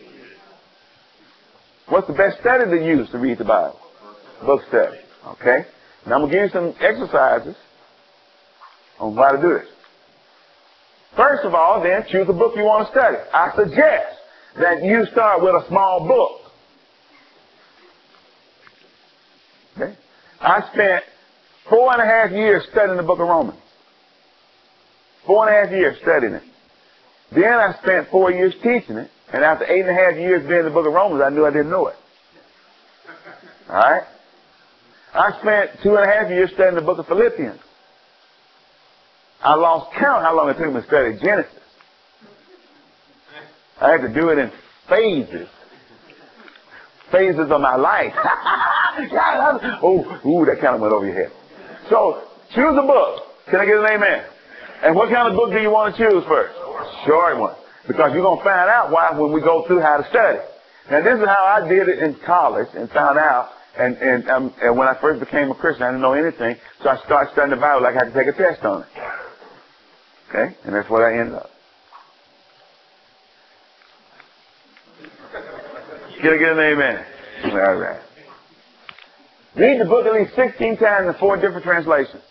What's the best study to use to read the Bible? Book study. Okay? Now I'm going to give you some exercises on how to do this. First of all, then, choose a book you want to study. I suggest that you start with a small book. Okay? I spent four and a half years studying the book of Romans. Four and a half years studying it. Then I spent four years teaching it. And after eight and a half years being in the book of Romans, I knew I didn't know it. Alright? I spent two and a half years studying the book of Philippians. I lost count how long it took me to study Genesis. I had to do it in phases. Phases of my life. oh, ooh, that kind of went over your head. So, choose a book. Can I get an amen? And what kind of book do you want to choose first? Short one. Because you're going to find out why when we go through how to study. Now, this is how I did it in college and found out. And, and, um, and when I first became a Christian, I didn't know anything. So I started studying the Bible like I had to take a test on it. Okay? And that's what I ended up. Can I get an amen? All right. Read the book at least sixteen times in four different translations.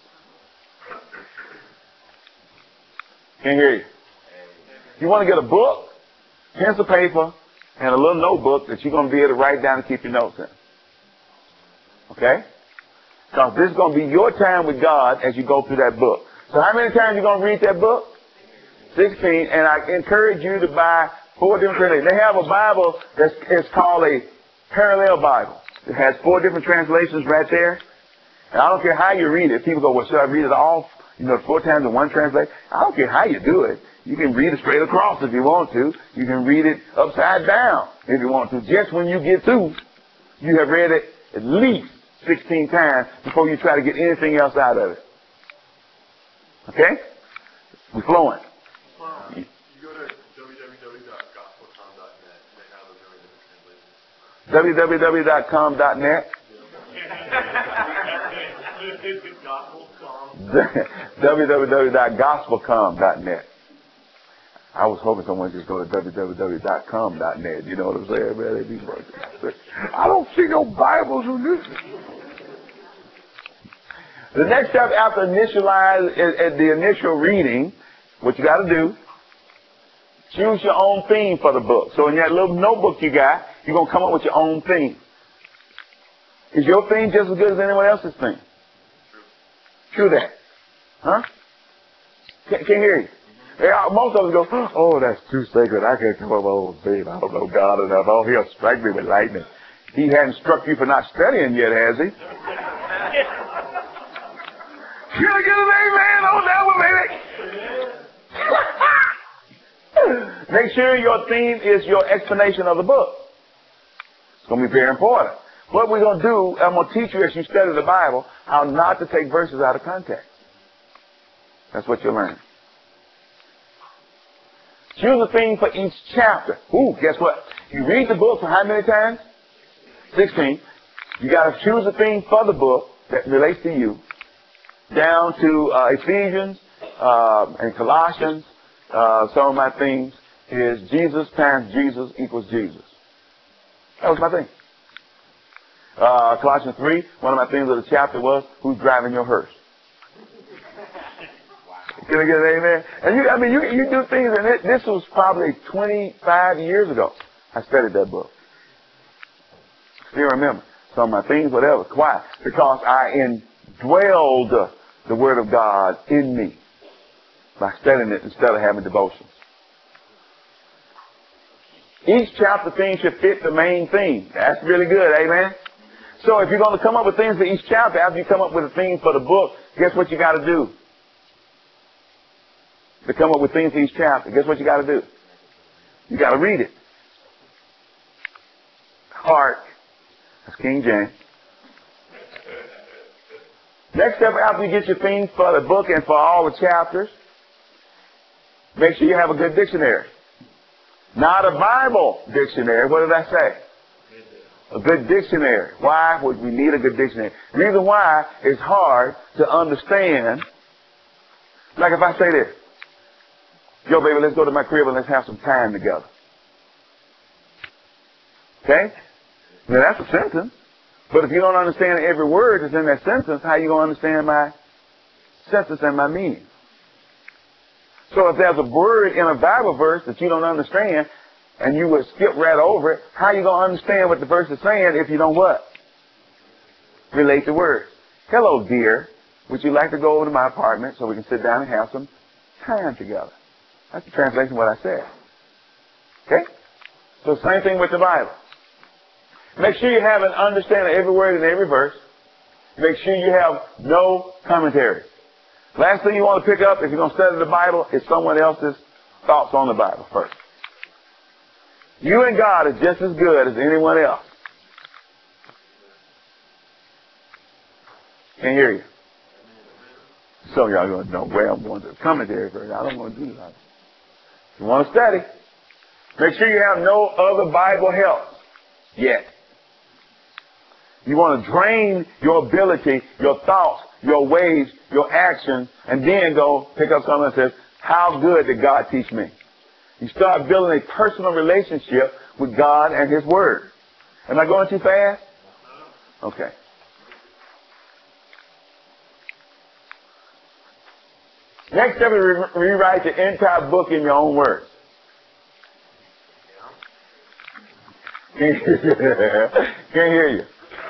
Can't hear you. You want to get a book, pencil, paper, and a little notebook that you're going to be able to write down and keep your notes in. Okay? Because this is going to be your time with God as you go through that book. So how many times are you going to read that book? sixteen. And I encourage you to buy four different translations. They have a Bible that's it's called a parallel Bible. It has four different translations right there. And I don't care how you read it. People go, well, should I read it all, you know, four times in one translation? I don't care how you do it. You can read it straight across if you want to. You can read it upside down if you want to. Just when you get through, you have read it at least sixteen times before you try to get anything else out of it. Okay? We're flowing. You go to w w w dot gospel com dot net. They have a million different translations. w w w dot com dot net. w w w dot gospel com dot net. I was hoping someone would just go to w w w dot com dot net. You know what I'm saying, man? They be working. I don't see no Bibles on this. The next step after initialize at the initial reading, what you got to do, choose your own theme for the book. So in that little notebook you got, you're going to come up with your own theme. Is your theme just as good as anyone else's theme? True that. Huh? Can't, can't hear you. Yeah, most of us go, oh, that's too sacred. I can't come up with my own theme. I don't know God enough. Oh, he'll strike me with lightning. He hadn't struck you for not studying yet, has he? Can I get an amen on that one, baby? Make sure your theme is your explanation of the book. It's going to be very important. What we're going to do, I'm going to teach you as you study the Bible how not to take verses out of context. That's what you'll learn. Choose a theme for each chapter. Ooh, guess what? You read the book for how many times? sixteen. You got to choose a theme for the book that relates to you. Down to uh, Ephesians uh, and Colossians. Uh, some of my themes is Jesus times Jesus equals Jesus. That was my thing. Uh, Colossians three, one of my themes of the chapter was, who's driving your hearse? Can I get an amen? And you, I mean, you, you do things, and it, this was probably twenty-five years ago. I studied that book. Still remember. So my things, whatever. Why? Because I indwelled the Word of God in me by studying it instead of having devotions. Each chapter theme should fit the main theme. That's really good, amen? So if you're going to come up with things for each chapter, after you come up with a theme for the book, guess what you got to do? To come up with things for each chapter, guess what you got to do? You got to read it. Hark. That's King James. Next step after you get your themes for the book and for all the chapters, make sure you have a good dictionary. Not a Bible dictionary. What did I say? A good dictionary. Why would we need a good dictionary? The reason why is hard to understand. Like if I say this, yo, baby, let's go to my crib and let's have some time together. Okay? Now that's a sentence. But if you don't understand every word that's in that sentence, how are you going to understand my sentence and my meaning? So if there's a word in a Bible verse that you don't understand, and you would skip right over it, how are you going to understand what the verse is saying if you don't what? Relate the words. Hello, dear. Would you like to go over to my apartment so we can sit down and have some time together? That's the translation of what I said. Okay? So same thing with the Bible. Make sure you have an understanding of every word in every verse. Make sure you have no commentary. Last thing you want to pick up if you're going to study the Bible is someone else's thoughts on the Bible first. You and God are just as good as anyone else. Can't hear you. Some of y'all are going to know where I'm going to commentary first. I don't want to do that. If you want to study, make sure you have no other Bible help yet. You want to drain your ability, your thoughts, your ways, your actions, and then go pick up something that says, how good did God teach me? You start building a personal relationship with God and His Word. Am I going too fast? Okay. Next step is re- rewrite the entire book in your own words. Can't hear you.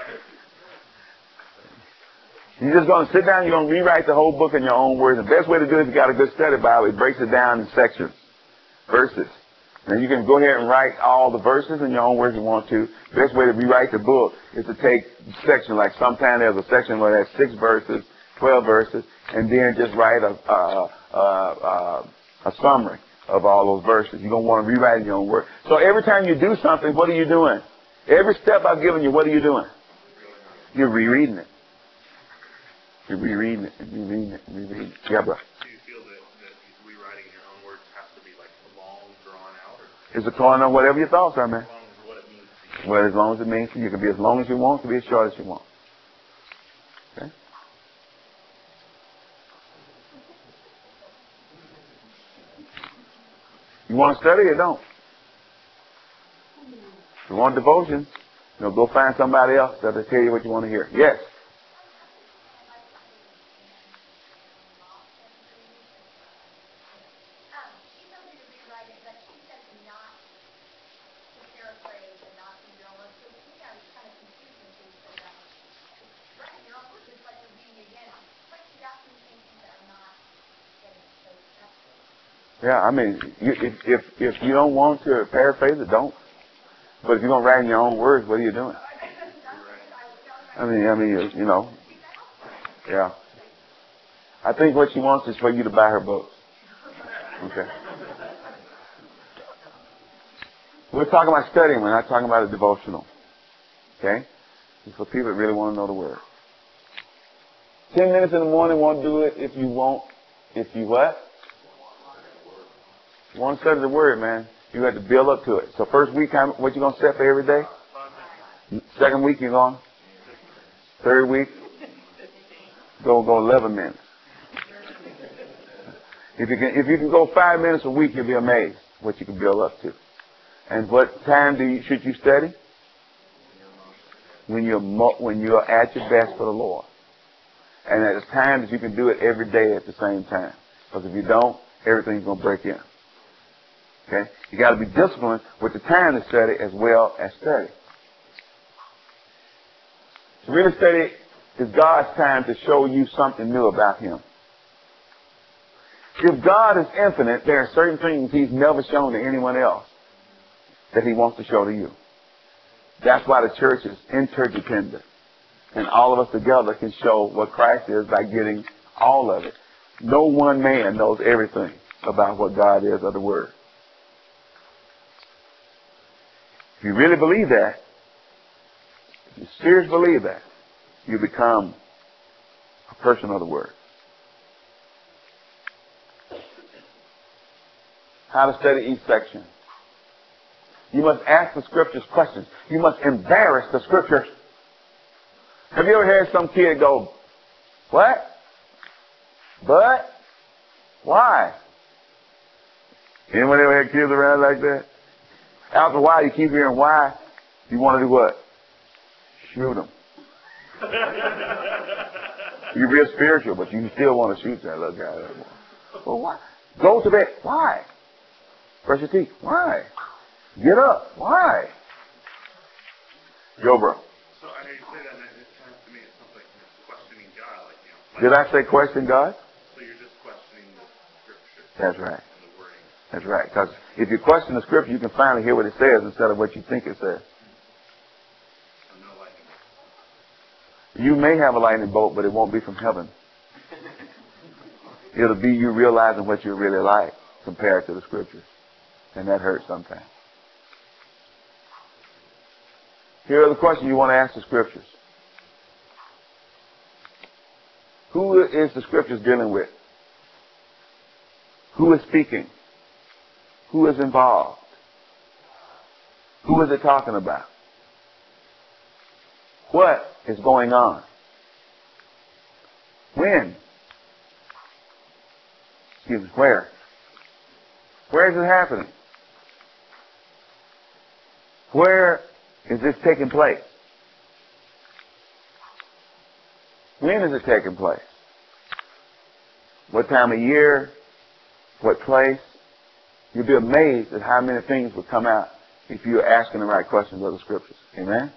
You're just going to sit down, you're going to rewrite the whole book in your own words. The best way to do it is you got a good study Bible. It breaks it down in sections, verses, Now you can go ahead and write all the verses in your own words you want to. Best way to rewrite the book is to take section, like sometimes there's a section where there's six verses, twelve verses, and then just write a, a, a, a, a summary of all those verses. You're going to want to rewrite in your own words. So every time you do something, what are you doing? Every step I've given you, what are you doing? You're rereading it. You're rereading it and rereading it and rereading it. Yeah, bro. Do you feel that, that rewriting in your own words has to be like long, drawn out, or It's a calling on whatever your thoughts are, man. as long as what it means to you? Well, as long as it means to you. You can be as long as you want, it can be as short as you want. Okay? You want to study or don't? If you want devotion, you know, go find somebody else that'll tell you what you want to hear. Yes. Yeah, I mean, you, if, if if you don't want to paraphrase it, don't. But if you're gonna write in your own words, what are you doing? I mean, I mean, you, you know, yeah. I think what she wants is for you to buy her books. Okay. We're talking about studying. We're not talking about a devotional. Okay. It's for people that really want to know the Word. Ten minutes in the morning won't do it if you won't. If you what? You want to study the Word, man. You have to build up to it. So first week, how, what you going to set for every day? Second week, you're going? Third week? Go go eleven minutes. If you can if you can go five minutes a week, you'll be amazed what you can build up to. And what time do you, should you study? When you're mo- when you're at your best for the Lord. And at the time that you can do it every day at the same time. Because if you don't, everything's going to break in. Okay? You got to be disciplined with the time to study as well as study. To really study is God's time to show you something new about Him. If God is infinite, there are certain things He's never shown to anyone else that He wants to show to you. That's why the church is interdependent. And all of us together can show what Christ is by getting all of it. No one man knows everything about what God is or the Word. If you really believe that, if you seriously believe that, you become a person of the Word. How to study each section. You must ask the Scriptures questions. You must embarrass the Scriptures. Have you ever heard some kid go, what? But? Why? Anyone ever had kids around like that? After a while, you keep hearing why. You want to do what? Shoot them. You're real spiritual, but you still want to shoot that little guy. Well, why? Go to bed. Why? Brush your teeth. Why? Get up. Why? Go, bro. So I know you say that, and it sounds to me it's something like questioning God, like, you know. Did I say question God? So you're just questioning the Scripture. That's right. And the wording. That's right. Because if you question the Scripture, you can finally hear what it says instead of what you think it says. So no lightning. You may have a lightning bolt, but it won't be from heaven. It'll be you realizing what you're really like compared to the Scriptures. And that hurts sometimes. Here are the questions you want to ask the Scriptures. Who is the Scriptures dealing with? Who is speaking? Who is involved? Who is it talking about? What is going on? When? Excuse me, where? Where is it happening? Where is this taking place? When is it taking place? What time of year? What place? You'll be amazed at how many things will come out if you're asking the right questions of the Scriptures. Amen?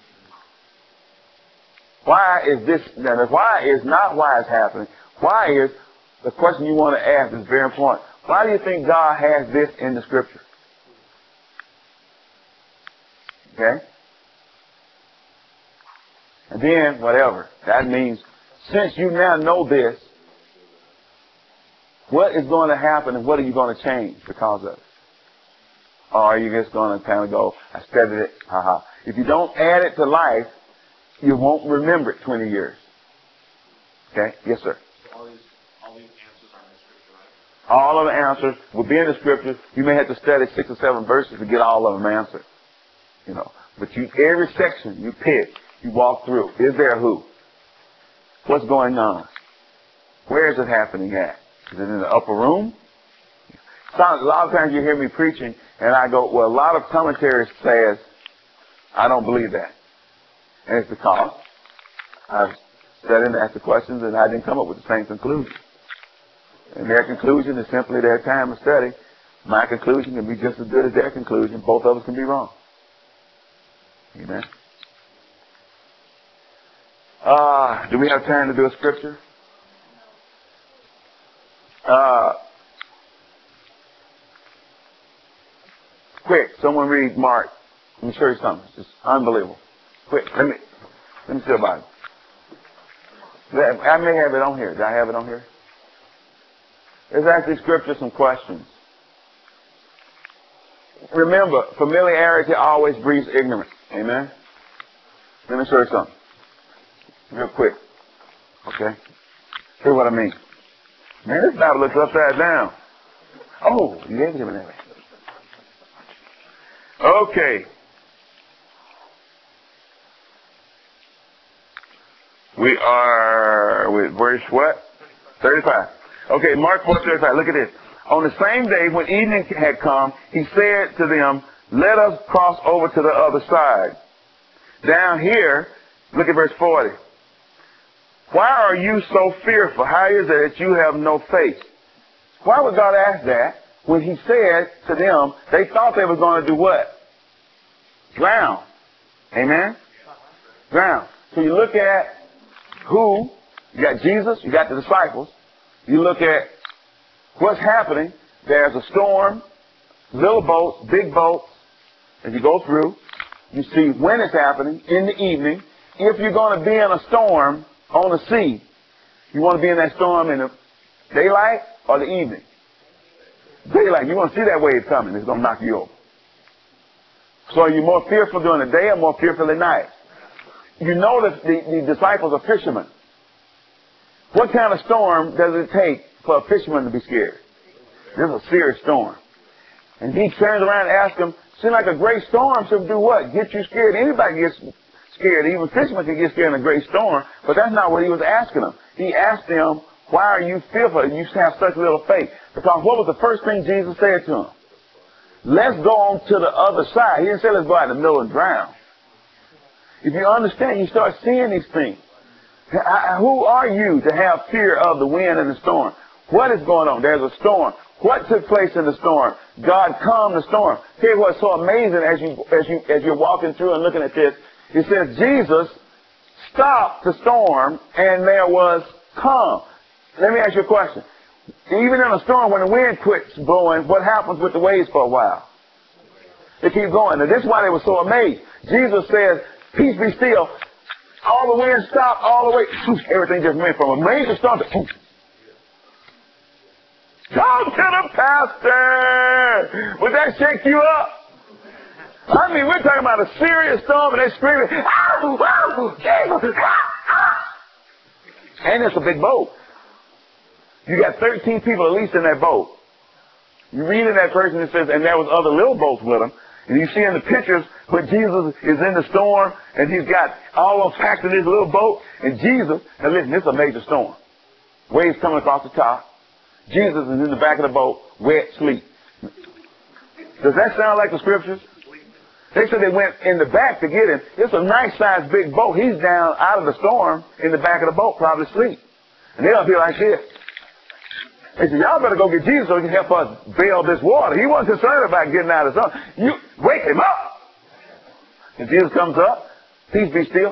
Why is this, now the why is not why it's happening. Why is, the question you want to ask is very important. Why do you think God has this in the Scripture? Okay? And then, whatever. That means, since you now know this, what is going to happen and what are you going to change because of it? Or are you just going to kind of go, I studied it, haha. If you don't add it to life, you won't remember it twenty years. Okay? Yes, sir. So all these, all these answers are in the scripture, right? All of the answers will be in the scriptures. You may have to study six or seven verses to get all of them answered. You know, but you, every section you pick, you walk through. Is there a who? What's going on? Where is it happening at? Is it in the upper room? So, a lot of times you hear me preaching, and I go, well, a lot of commentaries says, I don't believe that. And it's because I've studied and asked the questions, and I didn't come up with the same conclusion. And their conclusion is simply their time of study. My conclusion can be just as good as their conclusion. Both of us can be wrong. Amen. Uh, do we have time to do a scripture? Uh, quick, someone read Mark. Let me show you something. It's unbelievable. Quick, let me let me see about it. I may have it on here. Do I have it on here? There's actually scripture, some questions. Remember, familiarity always breeds ignorance. Amen? Let me show you something. Real quick. Okay? Here's what I mean. Man, this Bible looks upside down. Oh, you gave it to me that way. Okay. We are with verse what? thirty-five. Okay, Mark four thirty-five. Look at this. On the same day when evening had come, he said to them, let us cross over to the other side. Down here, look at verse forty. Why are you so fearful? How is it that you have no faith? Why would God ask that when he said to them, they thought they were going to do what? Drown. Amen? Drown. So you look at who, you got Jesus, you got the disciples. You look at what's happening. There's a storm, little boats, big boats. As you go through, you see when it's happening, in the evening. If you're going to be in a storm on the sea, you want to be in that storm in the daylight or the evening? Daylight. You want to see that wave coming. It's going to knock you over. So are you more fearful during the day or more fearful at night? You know that the, the disciples are fishermen. What kind of storm does it take for a fisherman to be scared? This is a serious storm. And he turns around and asks them, seems like a great storm should do what? Get you scared. Anybody gets scared. Even fishermen can get scared in a great storm. But that's not what he was asking them. He asked them, why are you fearful? You have such little faith. Because what was the first thing Jesus said to them? Let's go on to the other side. He didn't say let's go out in the middle and drown. If you understand, you start seeing these things. Who are you to have fear of the wind and the storm? What is going on? There's a storm. What took place in the storm? God calmed the storm. Here's what's so amazing as you as you as you're walking through and looking at this. It says Jesus stopped the storm and there was calm. Let me ask you a question. Even in a storm, when the wind quits blowing, what happens with the waves for a while? They keep going. And this is why they were so amazed. Jesus says, peace be still. All the wind stopped all the way. Everything just went from a major storm to poof. Talk to the pastor. Would that shake you up? I mean, we're talking about a serious storm and they're screaming, ow, ow, Jesus, ah, ah. And it's a big boat. You got thirteen people at least in that boat. You read in that person, it says, and there was other little boats with them. And you see in the pictures where Jesus is in the storm and he's got all of them packed in his little boat. And Jesus, now listen, this is a major storm. Waves coming across the top. Jesus is in the back of the boat, wet, sleep. Does that sound like the scriptures? They said they went in the back to get him. It's a nice sized big boat. He's down out of the storm in the back of the boat, probably asleep. And they're up here like this. They said, y'all better go get Jesus so he can help us bail this water. He wasn't concerned about getting out of the storm. You wake him up. And Jesus comes up, peace be still.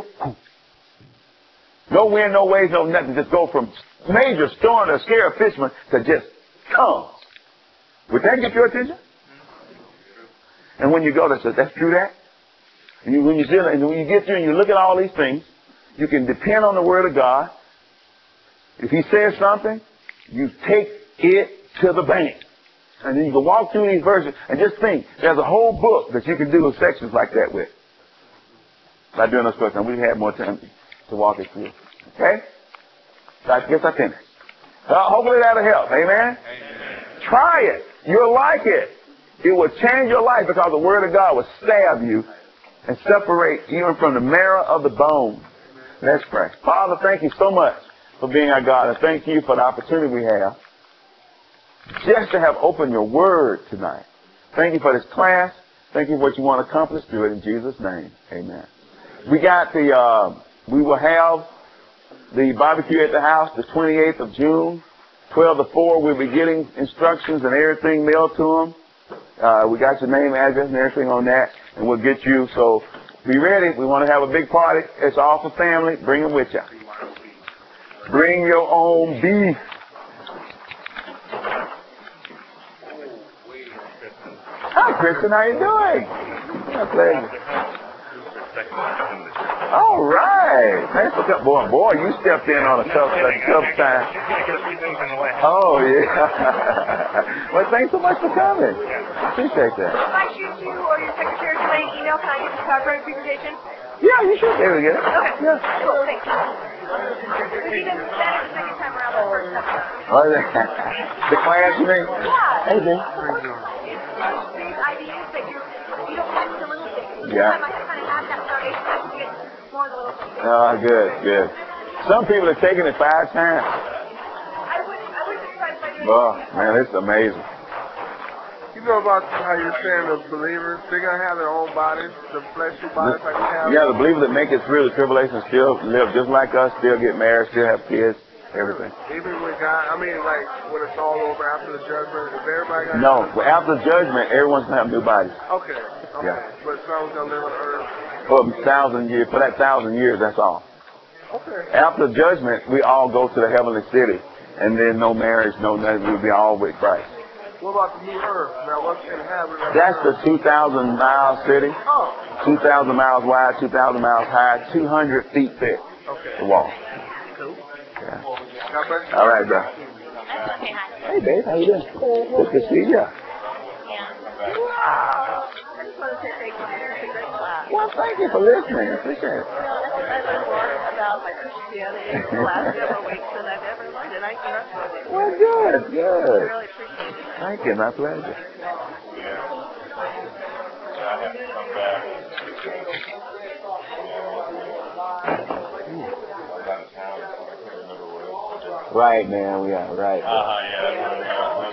No wind, no waves, no nothing. Just go from major storm to scare a fisherman to just calm. Would that get your attention? And when you go, they say, that's true that? And you, when you sit and when you get through and you look at all these things, you can depend on the Word of God. If He says something, you take it to the bank. And then you can walk through these verses and just think, there's a whole book that you can do with sections like that with. By doing those questions, we have more time to walk it through. Okay? So I guess I finished. Uh, hopefully that'll help. Amen? Amen? Try it. You'll like it. It will change your life because the Word of God will stab you and separate even from the marrow of the bone. Let's pray. Father, thank you so much for being our God, and thank you for the opportunity we have just to have opened your Word tonight. Thank you for this class. Thank you for what you want to accomplish through it in Jesus' name. Amen. We got the, uh, we will have the barbecue at the house the twenty-eighth of June, twelve to four. We'll be getting instructions and everything mailed to them. Uh, we got your name, address, and everything on that, and we'll get you. So be ready. We want to have a big party. It's all for family. Bring them with you. Bring your own beef. Hi, Kristen. How you doing? My pleasure. All right. Thanks for coming. Boy, boy, you stepped in on a tough, a tough time. Oh, yeah. Well, thanks so much for coming. Appreciate that. If I shoot you or your secretary today an email, can I get the copyright presentation? Yeah, you should be able to get it. Okay. Yeah. Cool, thanks. Because even that is the second time around the first time. Oh, the class, you mean? Yeah. Hey, Ben. It's these ideas that you're, you don't have the little things. Yeah. I kind of have that foundation. I can get more of the little things. Oh, good, good. Some people are taking it five times. I wouldn't, I wouldn't be surprised if I did. Oh, man, it's amazing. You know about how you're saying the believers, they're going to have their own bodies, the fleshly bodies like we have? Yeah, the believers that make it through the tribulation still live just like us, still get married, still have kids, everything. Even with God, I mean, like, when it's all over after the judgment, is everybody going to No, well, after judgment, everyone's going to have new bodies. Okay, okay. Yeah. But someone's going to live on earth. For a thousand years, for that thousand years, that's all. Okay. After judgment, we all go to the heavenly city, and then no marriage, no nothing, we'll be all with Christ. What about the new earth? Now, what's going to happen? That's the two thousand mile city. Oh, two thousand miles wide, two thousand miles high, two hundred feet thick. okay. The wall. Cool. Yeah. God bless you. All right, bro. Okay, hi. Hey, babe, how you doing? Good to see you. Yeah. Wow. I just want to say thank you. It's a great class. Well, thank you for listening. I appreciate it. You know, I learned more about my Christianity in the last several weeks than I've ever learned, and I trust it. Well, good, I good. really appreciate it. Thank you, my pleasure. Right, man, we are, right. Uh-huh, yeah.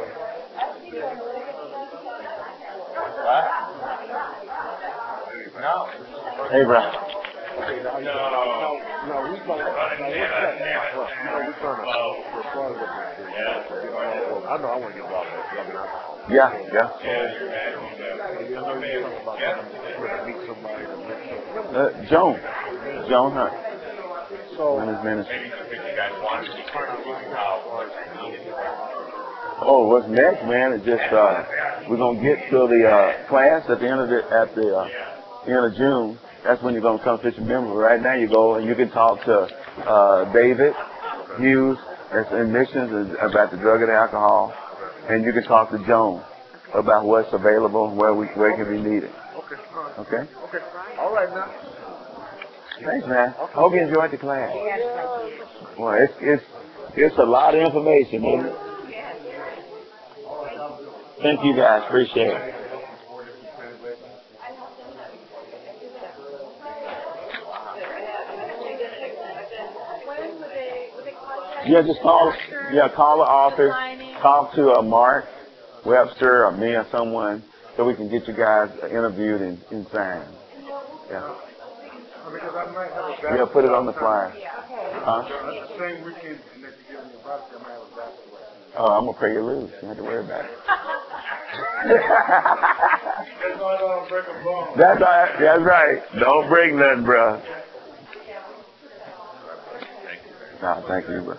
No. Hey, bro. No. No, we trying to, no, we're trying to, we're part of it. I know I want to get involved in that. I mean, I, Yeah, yeah. meet somebody to meet Uh, Joan. Joan Hunt. So, And his ministry. Maybe if you guys want to turn on how Oh, what's next, man, is just, uh, we're going to get to the, uh, class at the end of the, at the, uh, end of June. That's when you're going to come fit your member. Right now you go and you can talk to, uh, David Hughes, that's in missions, and about the drug and alcohol. And you can talk to Joan about what's available, where we, where it can be needed. okay, all right. Okay? Okay, all right now. Thanks, man. I hope you enjoyed the class. Well, it's, it's, it's a lot of information, man. Thank you guys. Appreciate it. Yeah, just call. Yeah, call the office. Talk to uh, Mark Webster or me or someone so we can get you guys interviewed and, and signed. Yeah. Because I might have a Yeah, put it on the flyer. Huh? the same weekend that you give me a vodka, I might have a basketball. Oh, I'm gonna pray you lose. You don't have to worry about it. That's why I don't break a bone. That's right. That's right. Don't break nothing, bro. No, thank you, bro.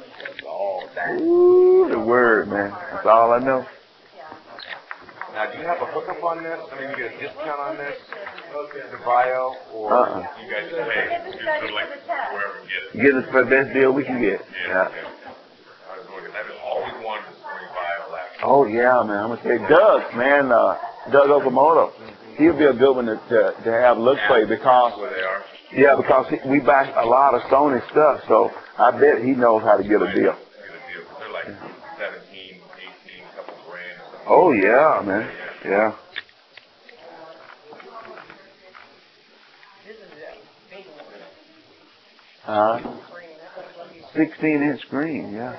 Ooh, the word, man. That's all I know. Now, do you have a hookup on this? I mean, you get a discount on this? the bio, or Uh-uh. you guys just Look pay at the study for the test. whoever gets it? Get us the best deal we can get. Yeah. Yeah. Okay. I was looking. I just always wanted to swing bio last. Oh yeah, man. I'm gonna say Doug, man. Uh, Doug Okamoto. He'll be a good one to to, to have look play because Where they are. yeah, because he, we buy a lot of Sony stuff, so I bet he knows how to get a deal. Get a deal. They're like seventeen, eighteen, couple grand. Or something. Oh yeah, man. Yeah. This is a big one. Uh, Screen. That's what you sixteen inch screen. Yeah.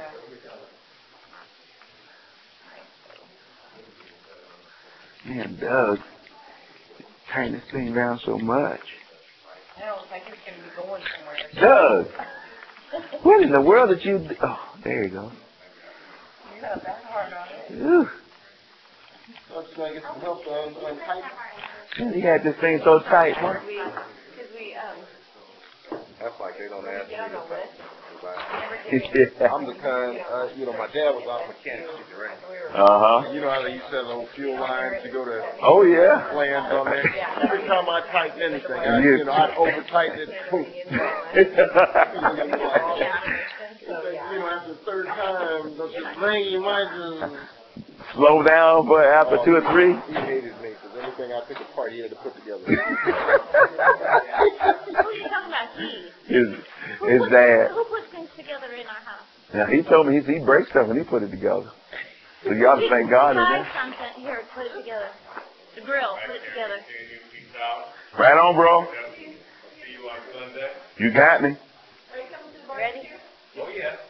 Man, Doug, turn this thing down so much. I don't think it's going to be going somewhere. Doug, what in the world did you? Do? Oh, there you go. You're not that hard on it. Ooh. I'm just gonna get some help to un- untighten. Man, he had this thing so tight. Mark. We, because we, um, That's like they don't ask me get on the to list. buy. Never did. Yeah. I'm the kind, uh, you know, my dad was out mechanic, right? Uh huh. You know how they used to have those fuel lines to go to Oh yeah. plans on there? Every time I tighten anything, I, You- you know, I'd over tighten it. Boom. You know, after the third time, don't you bring your mind Slow down for after two or three. He hated me because anything I took apart, he had to put together. Who are you talking about? He. His Who his puts- dad. Who puts things together in our house? Yeah, he told me he he breaks stuff and he put it together. So you ought to thank God for Try that. something. Here, put it together. The grill, put it together. Right on, bro. See you on Sunday. You got me. Ready? Oh yeah.